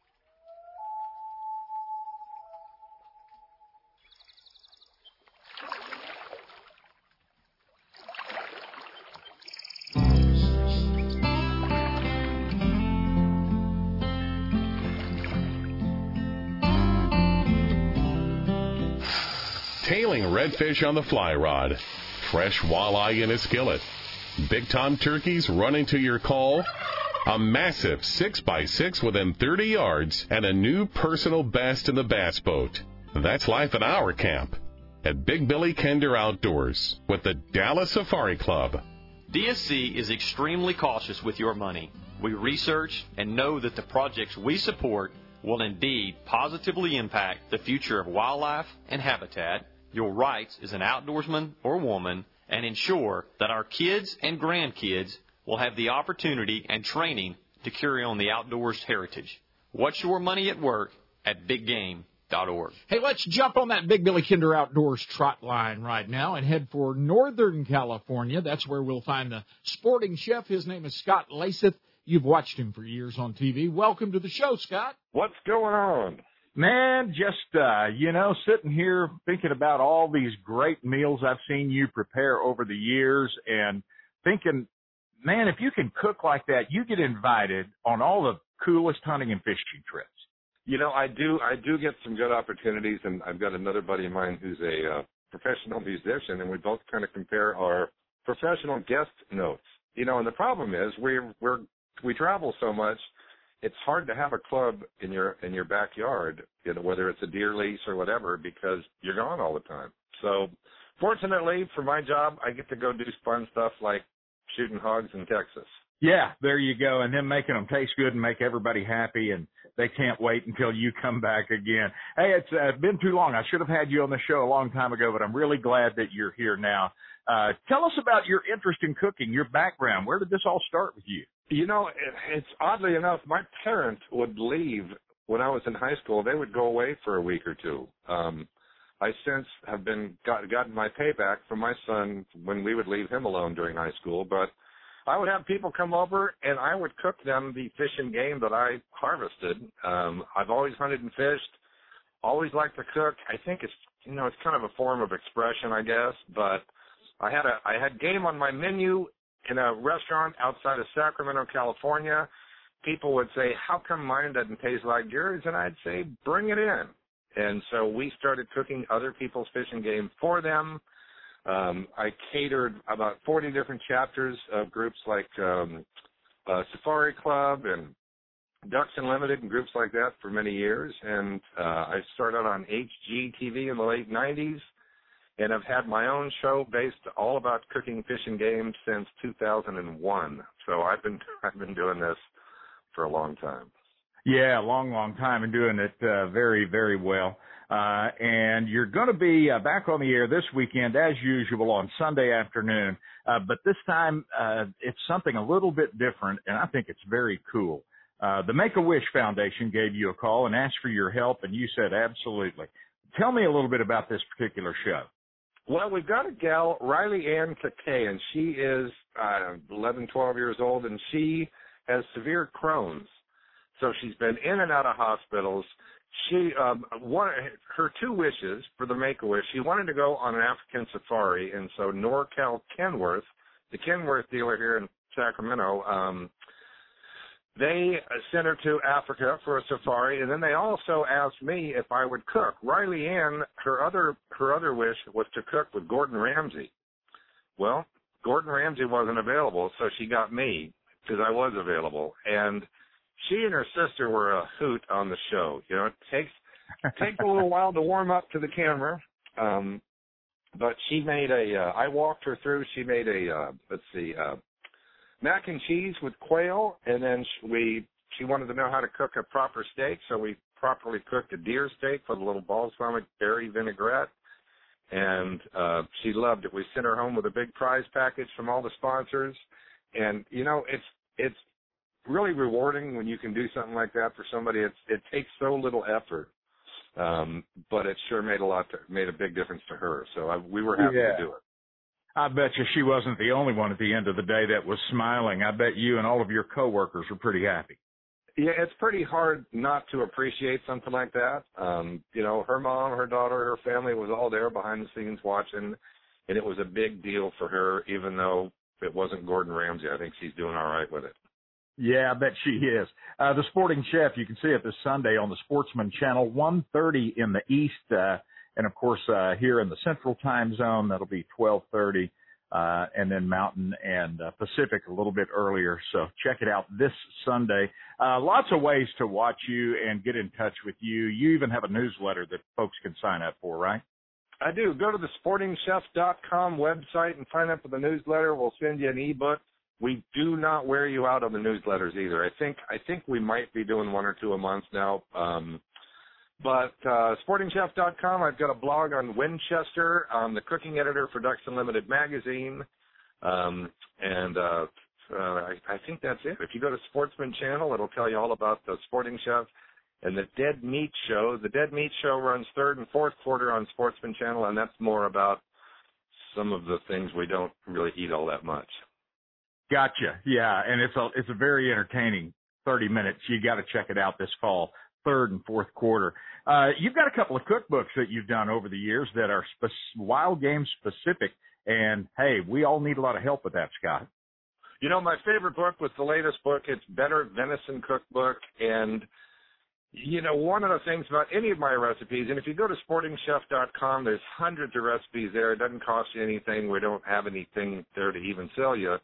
Tailing redfish on the fly rod, fresh walleye in a skillet, big-time turkeys running to your call, a massive six by six within thirty yards, and a new personal best in the bass boat. That's life at our camp at Big Billy Kinder Outdoors with the Dallas Safari Club. D S C is extremely cautious with your money. We research and know that the projects we support will indeed positively impact the future of wildlife and habitat, your rights as an outdoorsman or woman, and ensure that our kids and grandkids will have the opportunity and training to carry on the outdoors heritage. Watch your money at work at big game dot org. Hey, let's jump on that Big Billy Kinder Outdoors trot line right now and head for Northern California. That's where we'll find the sporting chef. His name is Scott Laseth. You've watched him for years on T V. Welcome to the show, Scott. What's going on? Man, just, uh, you know, sitting here thinking about all these great meals I've seen you prepare over the years and thinking, man, if you can cook like that, you get invited on all the coolest hunting and fishing trips. You know, I do, I do get some good opportunities, and I've got another buddy of mine who's a uh, professional musician, and we both kind of compare our professional guest notes. You know, and the problem is we're, we're, we travel so much. It's hard to have a club in your in your backyard, you know, whether it's a deer lease or whatever, because you're gone all the time. So, fortunately for my job, I get to go do fun stuff like shooting hogs in Texas. Yeah, there you go, and then making them taste good and make everybody happy, and they can't wait until you come back again. Hey, it's uh, been too long. I should have had you on the show a long time ago, but I'm really glad that you're here now. Uh, tell us about your interest in cooking, your background. Where did this all start with you? You know, it, it's oddly enough, my parents would leave when I was in high school. They would go away for a week or two. Um, I since have been got, gotten my payback from my son when we would leave him alone during high school. But I would have people come over, and I would cook them the fish and game that I harvested. Um, I've always hunted and fished, always liked to cook. I think it's, you know, it's kind of a form of expression, I guess. But I had a I had game on my menu in a restaurant outside of Sacramento, California. People would say, how come mine doesn't taste like yours? And I'd say, bring it in. And so we started cooking other people's fish and game for them. Um, I catered about forty different chapters of groups like um, uh, Safari Club and Ducks Unlimited and groups like that for many years. And uh, I started on H G T V in the late nineties. And I've had my own show based all about cooking fish and game since two thousand one. So I've been I've been doing this for a long time. Yeah, a long, long time, and doing it uh, very, very well. Uh, and you're going to be uh, back on the air this weekend, as usual, on Sunday afternoon. Uh, but this time, uh, it's something a little bit different, and I think it's very cool. Uh, the Make-A-Wish Foundation gave you a call and asked for your help, and you said absolutely. Tell me a little bit about this particular show. Well, we've got a gal, Riley Ann Takei, and she is uh, eleven, twelve years old, and she has severe Crohn's. So she's been in and out of hospitals. She, um, one, her two wishes for the Make-A-Wish, she wanted to go on an African safari, and so NorCal Kenworth, the Kenworth dealer here in Sacramento, um, they sent her to Africa for a safari, and then they also asked me if I would cook. Riley Ann, her other her other wish was to cook with Gordon Ramsay. Well, Gordon Ramsay wasn't available, so she got me because I was available. And she and her sister were a hoot on the show. You know, it takes takes a little while to warm up to the camera, um, but she made a. Uh, I walked her through. She made a. Uh, let's see. Uh, mac and cheese with quail, and then we she wanted to know how to cook a proper steak, so we properly cooked a deer steak with a little balsamic berry vinaigrette, and uh, she loved it. We sent her home with a big prize package from all the sponsors, and you know it's it's really rewarding when you can do something like that for somebody. It's it takes so little effort, um, but it sure made a lot to, made a big difference to her. So I, we were happy yeah. to do it. I bet you she wasn't the only one at the end of the day that was smiling. I bet you and all of your coworkers were pretty happy. Yeah, it's pretty hard not to appreciate something like that. Um, you know, her mom, her daughter, her family was all there behind the scenes watching, and it was a big deal for her, even though it wasn't Gordon Ramsay. I think she's doing all right with it. Yeah, I bet she is. Uh, the Sporting Chef, you can see it this Sunday on the Sportsman Channel, one thirty in the East, uh, and, of course, uh, here in the Central Time Zone, that'll be twelve thirty, uh, and then Mountain and uh, Pacific a little bit earlier. So check it out this Sunday. Uh, lots of ways to watch you and get in touch with you. You even have a newsletter that folks can sign up for, right? I do. Go to the sporting chef dot com website and sign up for the newsletter. We'll send you an ebook. We do not wear you out on the newsletters either. I think I think we might be doing one or two a month now. Um, but uh, sporting chef dot com, I've got a blog on Winchester. I'm the cooking editor for Ducks Unlimited magazine. Um, and uh, uh, I, I think that's it. If you go to Sportsman Channel, it'll tell you all about the Sporting Chef and the Dead Meat Show. The Dead Meat Show runs third and fourth quarter on Sportsman Channel, and that's more about some of the things we don't really eat all that much. Gotcha. Yeah, and it's a it's a very entertaining thirty minutes. You got to check it out this fall, third and fourth quarter. Uh, you've got a couple of cookbooks that you've done over the years that are spe- wild game specific, and hey, we all need a lot of help with that, Scott. You know, my favorite book was the latest book. It's Better Venison Cookbook, and you know, one of the things about any of my recipes, and if you go to sporting chef dot com, there's hundreds of recipes there. It doesn't cost you anything. We don't have anything there to even sell you.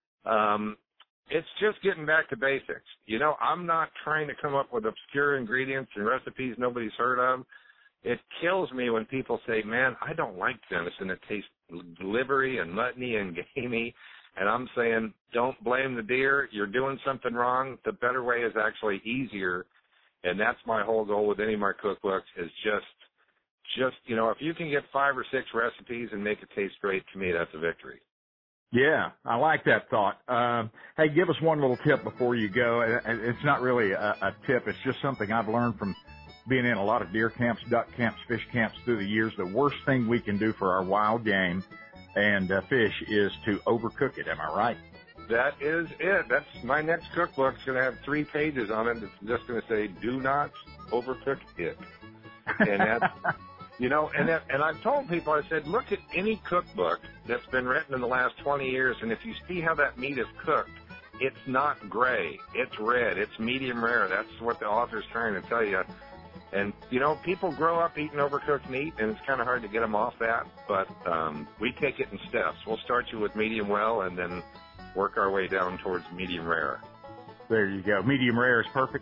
Um, it's just getting back to basics. You know, I'm not trying to come up with obscure ingredients and recipes nobody's heard of. It kills me when people say, man, I don't like venison. It tastes livery and muttony and gamey. And I'm saying, don't blame the deer. You're doing something wrong. The better way is actually easier. And that's my whole goal with any of my cookbooks is just, just, you know, if you can get five or six recipes and make it taste great, to me, that's a victory. Yeah, I like that thought. Um, hey, give us one little tip before you go. It's not really a, a tip. It's just something I've learned from being in a lot of deer camps, duck camps, fish camps through the years. The worst thing we can do for our wild game and uh, fish is to overcook it. Am I right? That is it. That's my next cookbook. It's going to have three pages on it. It's just going to say, do not overcook it. And that's... You know, and that, and I've told people, I said, look at any cookbook that's been written in the last twenty years, and if you see how that meat is cooked, it's not gray. It's red. It's medium rare. That's what the author's trying to tell you. And, you know, people grow up eating overcooked meat, and it's kind of hard to get them off that, but um, we take it in steps. We'll start you with medium well and then work our way down towards medium rare. There you go. Medium rare is perfect.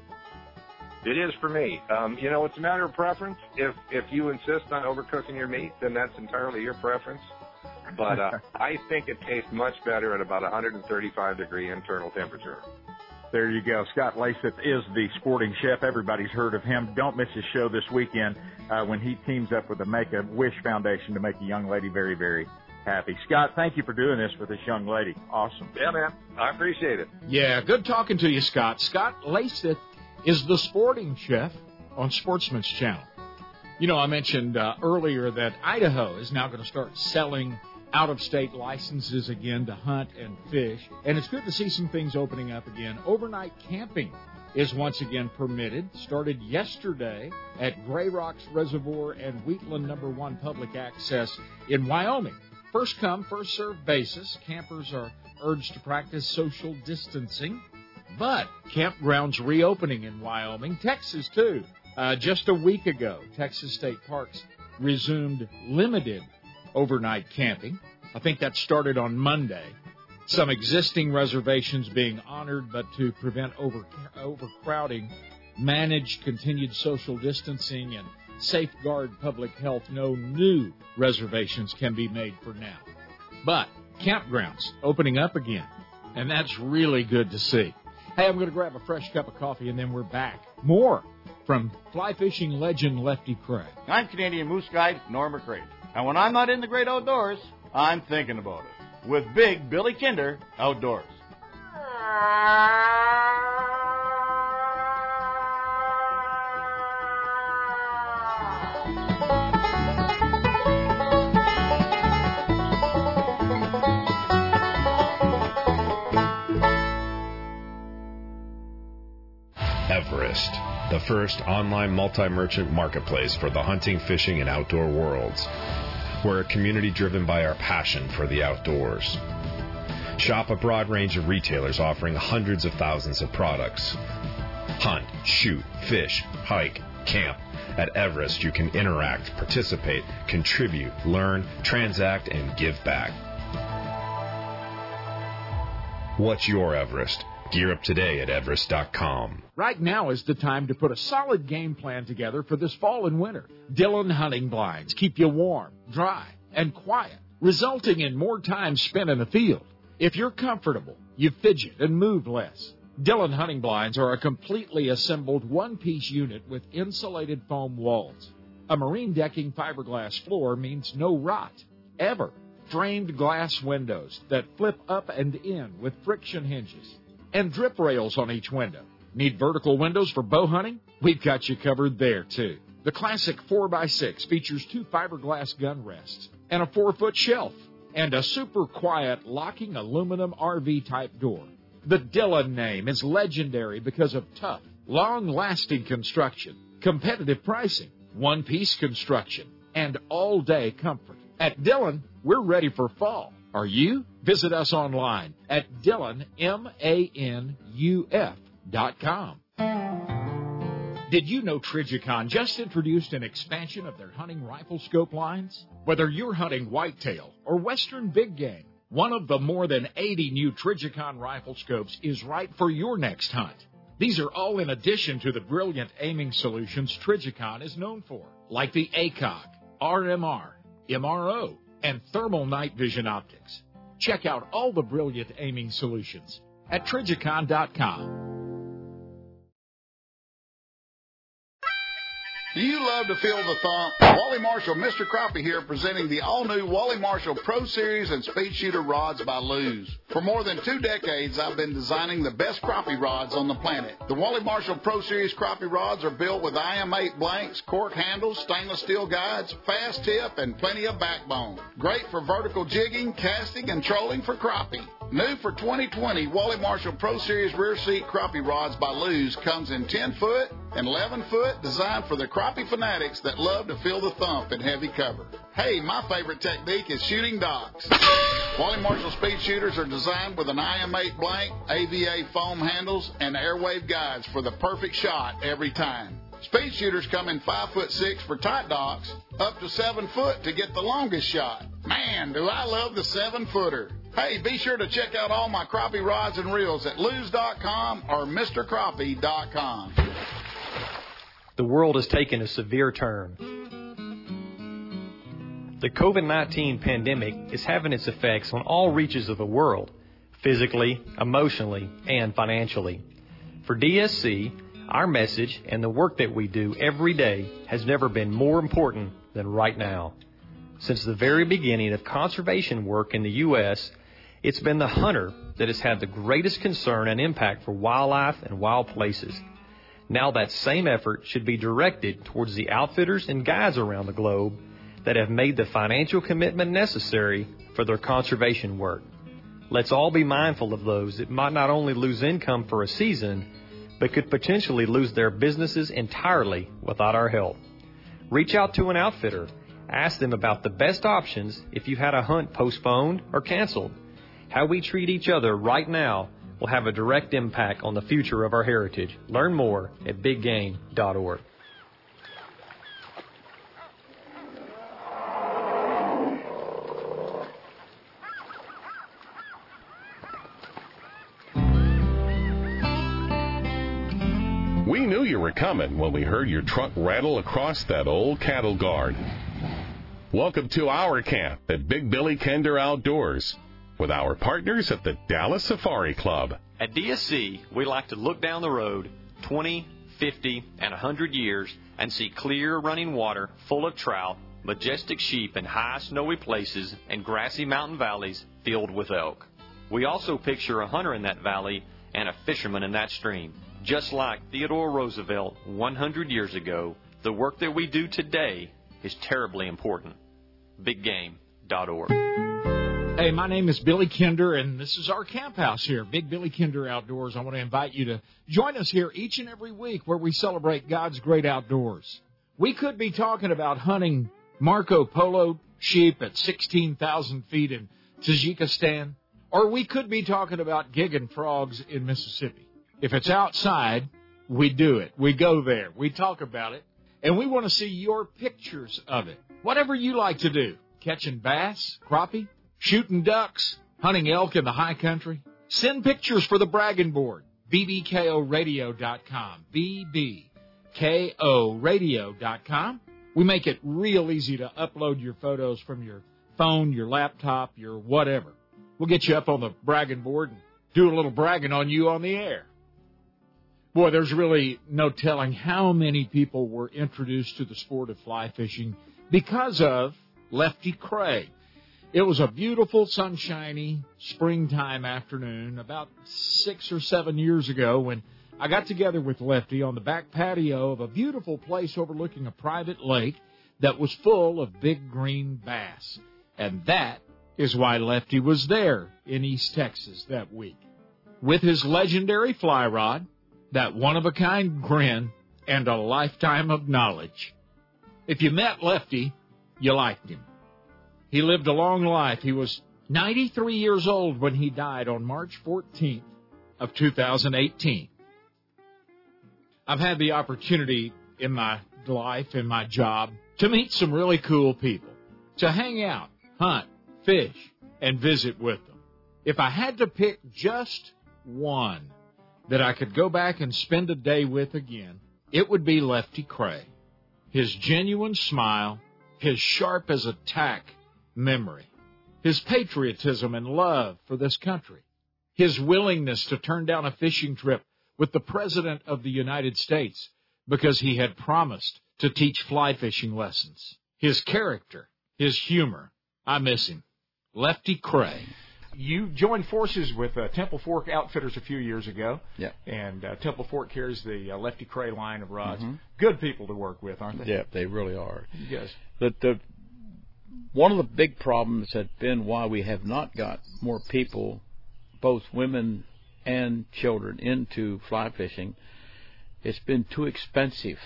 It is for me. Um, you know, it's a matter of preference. If if you insist on overcooking your meat, then that's entirely your preference. But uh, I think it tastes much better at about one thirty-five degree internal temperature. There you go. Scott Laseth is the Sporting Chef. Everybody's heard of him. Don't miss his show this weekend uh, when he teams up with the Make-A-Wish Foundation to make a young lady very, very happy. Scott, thank you for doing this for this young lady. Awesome. Yeah, man. I appreciate it. Yeah, good talking to you, Scott. Scott Laseth is the Sporting Chef on Sportsman's Channel. You know, I mentioned uh, earlier that Idaho is now going to start selling out-of-state licenses again to hunt and fish, and it's good to see some things opening up again. Overnight camping is once again permitted. Started yesterday at Gray Rocks Reservoir and Wheatland Number One Public Access in Wyoming. First come, first served basis. Campers are urged to practice social distancing. But campgrounds reopening in Wyoming, Texas too. Uh, just a week ago, Texas State Parks resumed limited overnight camping. I think that started on Monday. Some existing reservations being honored, but to prevent over, overcrowding, manage continued social distancing and safeguard public health, no new reservations can be made for now. But campgrounds opening up again, and that's really good to see. Hey, I'm going to grab a fresh cup of coffee, and then we're back. More from fly fishing legend Lefty Kreh. I'm Canadian Moose Guide Norm McCrae. And when I'm not in the great outdoors, I'm thinking about it. With Big Billy Kinder Outdoors. Everest, the first online multi-merchant marketplace for the hunting, fishing, and outdoor worlds. We're a community driven by our passion for the outdoors. Shop a broad range of retailers offering hundreds of thousands of products. Hunt, shoot, fish, hike, camp. At Everest, you can interact, participate, contribute, learn, transact, and give back. What's your Everest? Gear up today at Everest dot com. Right now is the time to put a solid game plan together for this fall and winter. Dillon hunting blinds keep you warm, dry, and quiet, resulting in more time spent in the field. If you're comfortable, you fidget and move less. Dillon hunting blinds are a completely assembled one-piece unit with insulated foam walls. A marine decking fiberglass floor means no rot, ever. Framed glass windows that flip up and in with friction hinges. And drip rails on each window. Need vertical windows for bow hunting? We've got you covered there, too. The classic four by six features two fiberglass gun rests and a four-foot shelf and a super quiet locking aluminum R V-type door. The Dillon name is legendary because of tough, long-lasting construction, competitive pricing, one-piece construction, and all-day comfort. At Dillon, we're ready for fall. Are you? Visit us online at Dillon, M A N U F dot com. Did you know Trijicon just introduced an expansion of their hunting rifle scope lines? Whether you're hunting whitetail or western big game, one of the more than eighty new Trijicon rifle scopes is right for your next hunt. These are all in addition to the brilliant aiming solutions Trijicon is known for, like the A C O G, R M R, M R O, and thermal night vision optics. Check out all the brilliant aiming solutions at Trijicon dot com. Do you love to feel the thump? Wally Marshall, Mister Crappie here, presenting the all-new Wally Marshall Pro Series and Speed Shooter rods by Lew's. For more than two decades, I've been designing the best crappie rods on the planet. The Wally Marshall Pro Series crappie rods are built with I M eight blanks, cork handles, stainless steel guides, fast tip, and plenty of backbone. Great for vertical jigging, casting, and trolling for crappie. New for twenty twenty, Wally Marshall Pro Series rear seat crappie rods by Lew's comes in ten foot and eleven foot, designed for the crappie fanatics that love to feel the thump in heavy cover. Hey, my favorite technique is shooting docks. Wally Marshall Speed Shooters are designed with an I M eight blank, A V A foam handles, and airwave guides for the perfect shot every time. Speed Shooters come in five foot six for tight docks, up to seven foot to get the longest shot. Man, do I love the seven footer. Hey, be sure to check out all my crappie rods and reels at Lew's dot com or Mister Crappie dot com. The world has taken a severe turn. The COVID nineteen pandemic is having its effects on all reaches of the world, physically, emotionally, and financially. For D S C, our message and the work that we do every day has never been more important than right now. Since the very beginning of conservation work in the U S, it's been the hunter that has had the greatest concern and impact for wildlife and wild places. Now that same effort should be directed towards the outfitters and guides around the globe that have made the financial commitment necessary for their conservation work. Let's all be mindful of those that might not only lose income for a season, but could potentially lose their businesses entirely without our help. Reach out to an outfitter. Ask them about the best options if you had a hunt postponed or canceled. How we treat each other right now will have a direct impact on the future of our heritage. Learn more at big game dot org. We knew you were coming when we heard your truck rattle across that old cattle guard. Welcome to our camp at Big Billy Kinder Outdoors with our partners at the Dallas Safari Club. At D S C, we like to look down the road twenty, fifty, and one hundred years and see clear running water full of trout, majestic sheep in high snowy places, and grassy mountain valleys filled with elk. We also picture a hunter in that valley and a fisherman in that stream. Just like Theodore Roosevelt one hundred years ago, the work that we do today is terribly important. big game dot org. Hey, my name is Billy Kinder, and this is our camp house here, Big Billy Kinder Outdoors. I want to invite you to join us here each and every week where we celebrate God's great outdoors. We could be talking about hunting Marco Polo sheep at sixteen thousand feet in Tajikistan, or we could be talking about gigging frogs in Mississippi. If it's outside, we do it. We go there. We talk about it, and we want to see your pictures of it. Whatever you like to do, catching bass, crappie, shooting ducks, hunting elk in the high country, send pictures for the bragging board, b b k o radio dot com, b b k o radio dot com. We make it real easy to upload your photos from your phone, your laptop, your whatever. We'll get you up on the bragging board and do a little bragging on you on the air. Boy, there's really no telling how many people were introduced to the sport of fly fishing because of Lefty Kreh. It was a beautiful, sunshiny, springtime afternoon about six or seven years ago when I got together with Lefty on the back patio of a beautiful place overlooking a private lake that was full of big green bass. And that is why Lefty was there in East Texas that week. With his legendary fly rod, that one-of-a-kind grin, and a lifetime of knowledge. If you met Lefty, you liked him. He lived a long life. He was ninety-three years old when he died on March fourteenth of two thousand eighteen. I've had the opportunity in my life, in my job, to meet some really cool people, to hang out, hunt, fish, and visit with them. If I had to pick just one that I could go back and spend a day with again, it would be Lefty Kreh. His genuine smile, his sharp as a tack memory, his patriotism and love for this country, his willingness to turn down a fishing trip with the President of the United States because he had promised to teach fly fishing lessons, his character, his humor. I miss him. Lefty Kreh. You joined forces with uh, Temple Fork Outfitters a few years ago. Yeah. And uh, Temple Fork carries the uh, Lefty Kreh line of rods. Mm-hmm. Good people to work with, aren't they? Yeah, they really are. Yes. The, the, one of the big problems has been why we have not got more people, both women and children, into fly fishing. It's been too expensive.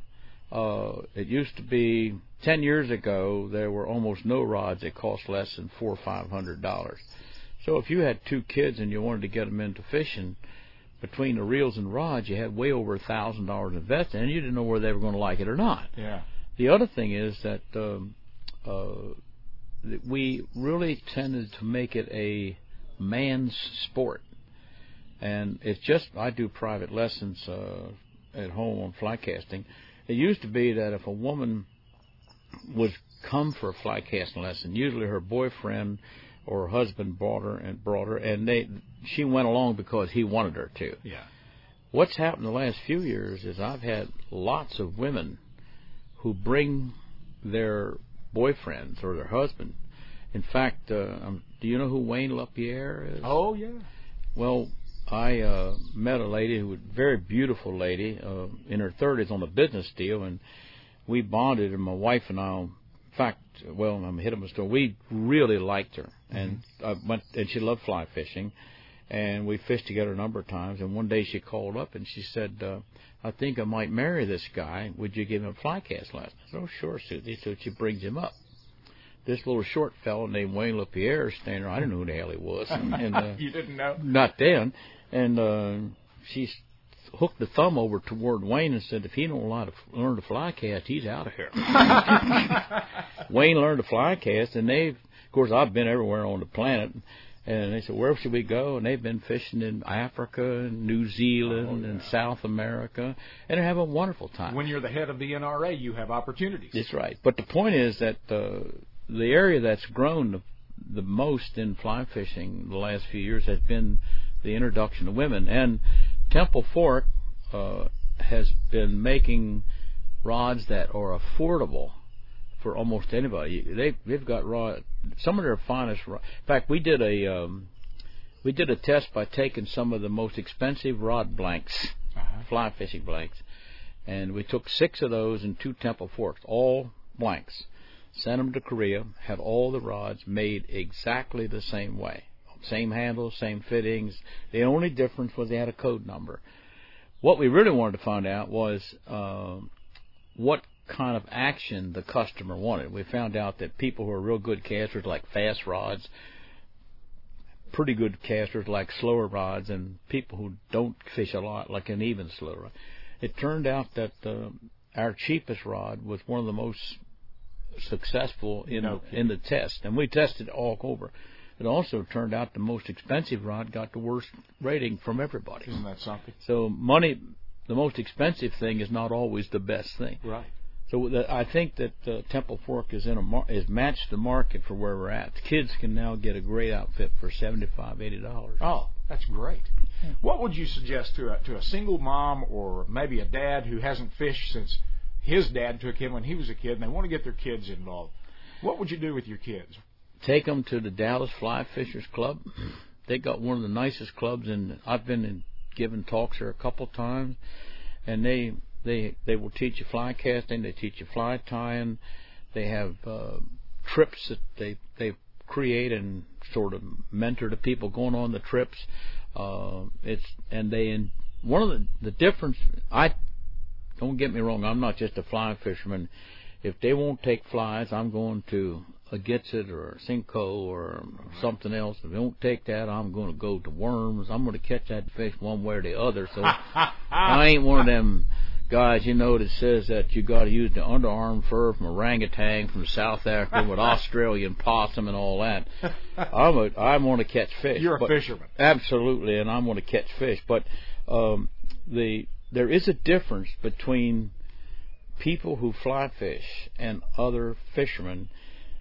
Uh, it used to be ten years ago there were almost no rods that cost less than four or five hundred dollars. So if you had two kids and you wanted to get them into fishing, between the reels and rods, you had way over a thousand dollars invested, and you didn't know whether they were going to like it or not. Yeah. The other thing is that um, uh, that we really tended to make it a man's sport, and it's just I do private lessons uh, at home on fly casting. It used to be that if a woman would come for a fly casting lesson, usually her boyfriend or her husband brought her and brought her, and they she went along because he wanted her to. Yeah. What's happened the last few years is I've had lots of women who bring their boyfriends or their husband. In fact, uh, um, do you know who Wayne LaPierre is? Oh yeah. Well, I uh, met a lady who was a very beautiful lady uh, in her thirties on a business deal, and we bonded. And my wife and I, in fact, well, I'm hit of a story. We really liked her, and I went, and she loved fly fishing. and we fished together a number of times. And one day she called up and she said, uh, I think I might marry this guy. Would you give him a fly cast lesson? I said, oh, sure, Susie. So she brings him up. This little short fellow named Wayne LaPierre is standing there. I didn't know who the hell he was. And, and, uh, you didn't know? Not then. And uh, she hooked the thumb over toward Wayne and said, if he don't learn to, learn to fly cast, he's out of here. Wayne learned to fly cast, and they've, of course, I've been everywhere on the planet. And they said, where should we go? And they've been fishing in Africa and New Zealand oh, yeah. and South America, and they're having a wonderful time. When you're the head of the N R A, you have opportunities. That's right. But the point is that uh, the area that's grown the, the most in fly fishing the last few years has been the introduction of women. And Temple Fork uh, has been making rods that are affordable for almost anybody. They they've got rod, some of their finest rods. In fact, we did a um, we did a test by taking some of the most expensive rod blanks, uh-huh. fly fishing blanks, and we took six of those and two Temple Forks, all blanks, sent them to Korea, had all the rods made exactly the same way, same handles, same fittings. The only difference was they had a code number. What we really wanted to find out was uh, what kind of action the customer wanted. We found out that people who are real good casters like fast rods, pretty good casters like slower rods, and people who don't fish a lot like an even slower rod. It turned out that uh, our cheapest rod was one of the most successful in no in the test, and we tested all over. It also turned out the most expensive rod got the worst rating from everybody. Isn't that something? So money, the most expensive thing is not always the best thing. Right. So the, I think that uh, Temple Fork is in a mar- is matched the market for where we're at. The kids can now get a great outfit for seventy-five, eighty dollars. Oh, that's great. Yeah. What would you suggest to a, to a single mom or maybe a dad who hasn't fished since his dad took him when he was a kid, and they want to get their kids involved? What would you do with your kids? Take them to the Dallas Fly Fishers Club. They got one of the nicest clubs, and I've been in, giving talks there a couple times, and they. They they will teach you fly casting. They teach you fly tying. They have uh, trips that they they create and sort of mentor the people going on the trips. Uh, it's and they and one of the the difference. I don't get me wrong. I'm not just a fly fisherman. If they won't take flies, I'm going to a Gitsit or a Cinco or something else. If they won't take that, I'm going to go to worms. I'm going to catch that fish one way or the other. So I ain't one of them guys, you know, that says that you got to use the underarm fur from orangutan from South Africa with Australian possum and all that. I'm a, I want to catch fish. You're a but, fisherman. Absolutely, and I want to catch fish. But um, the there is a difference between people who fly fish and other fishermen.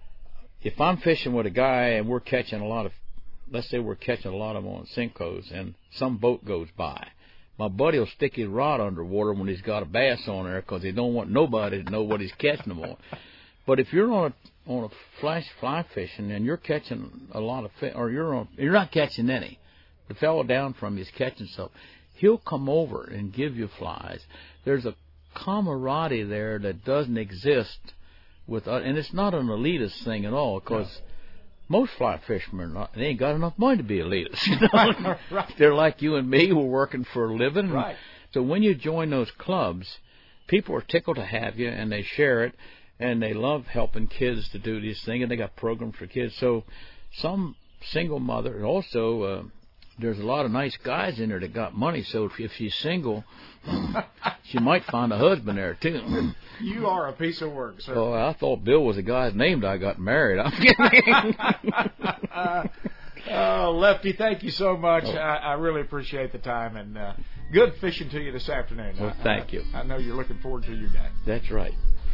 If I'm fishing with a guy and we're catching a lot of, let's say we're catching a lot of them on Cincos, and some boat goes by, my buddy will stick his rod underwater when he's got a bass on there because he don't want nobody to know what he's catching them on. But if you're on a on a flash fly fishing and you're catching a lot of fish, or you're on you're not catching any, the fellow down from you is catching stuff, he'll come over and give you flies. There's a camaraderie there that doesn't exist with, uh, and it's not an elitist thing at all because. No. Most fly fishermen, not, they ain't got enough money to be elitists. You know? Right. They're like you and me who are working for a living. Right. So when you join those clubs, people are tickled to have you, and they share it, and they love helping kids to do these things, and they got programs for kids. So some single mother, and also uh, there's a lot of nice guys in there that got money, so if, if she's single, she might find a husband there, too. You are a piece of work, sir. Oh, I thought Bill was the guy's name that I got married. I'm kidding. uh, oh, Lefty, thank you so much. Oh. I, I really appreciate the time, and uh, good fishing to you this afternoon. Well, I, thank you. I know you're looking forward to your day. That's right.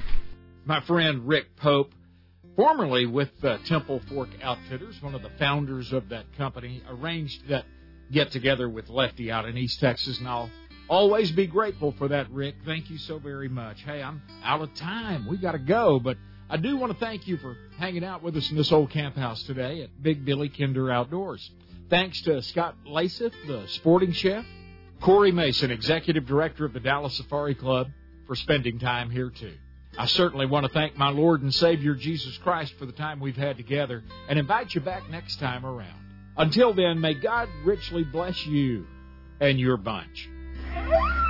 My friend Rick Pope, formerly with uh, Temple Fork Outfitters, one of the founders of that company, arranged that get-together with Lefty out in East Texas, and I'll always be grateful for that, Rick. Thank you so very much. Hey, I'm out of time. We got to go, but I do want to thank you for hanging out with us in this old camp house today at Big Billy Kinder Outdoors. Thanks to Scott Laseth, the sporting chef, Corey Mason, executive director of the Dallas Safari Club, for spending time here, too. I certainly want to thank my Lord and Savior, Jesus Christ, for the time we've had together, and invite you back next time around. Until then, may God richly bless you and your bunch.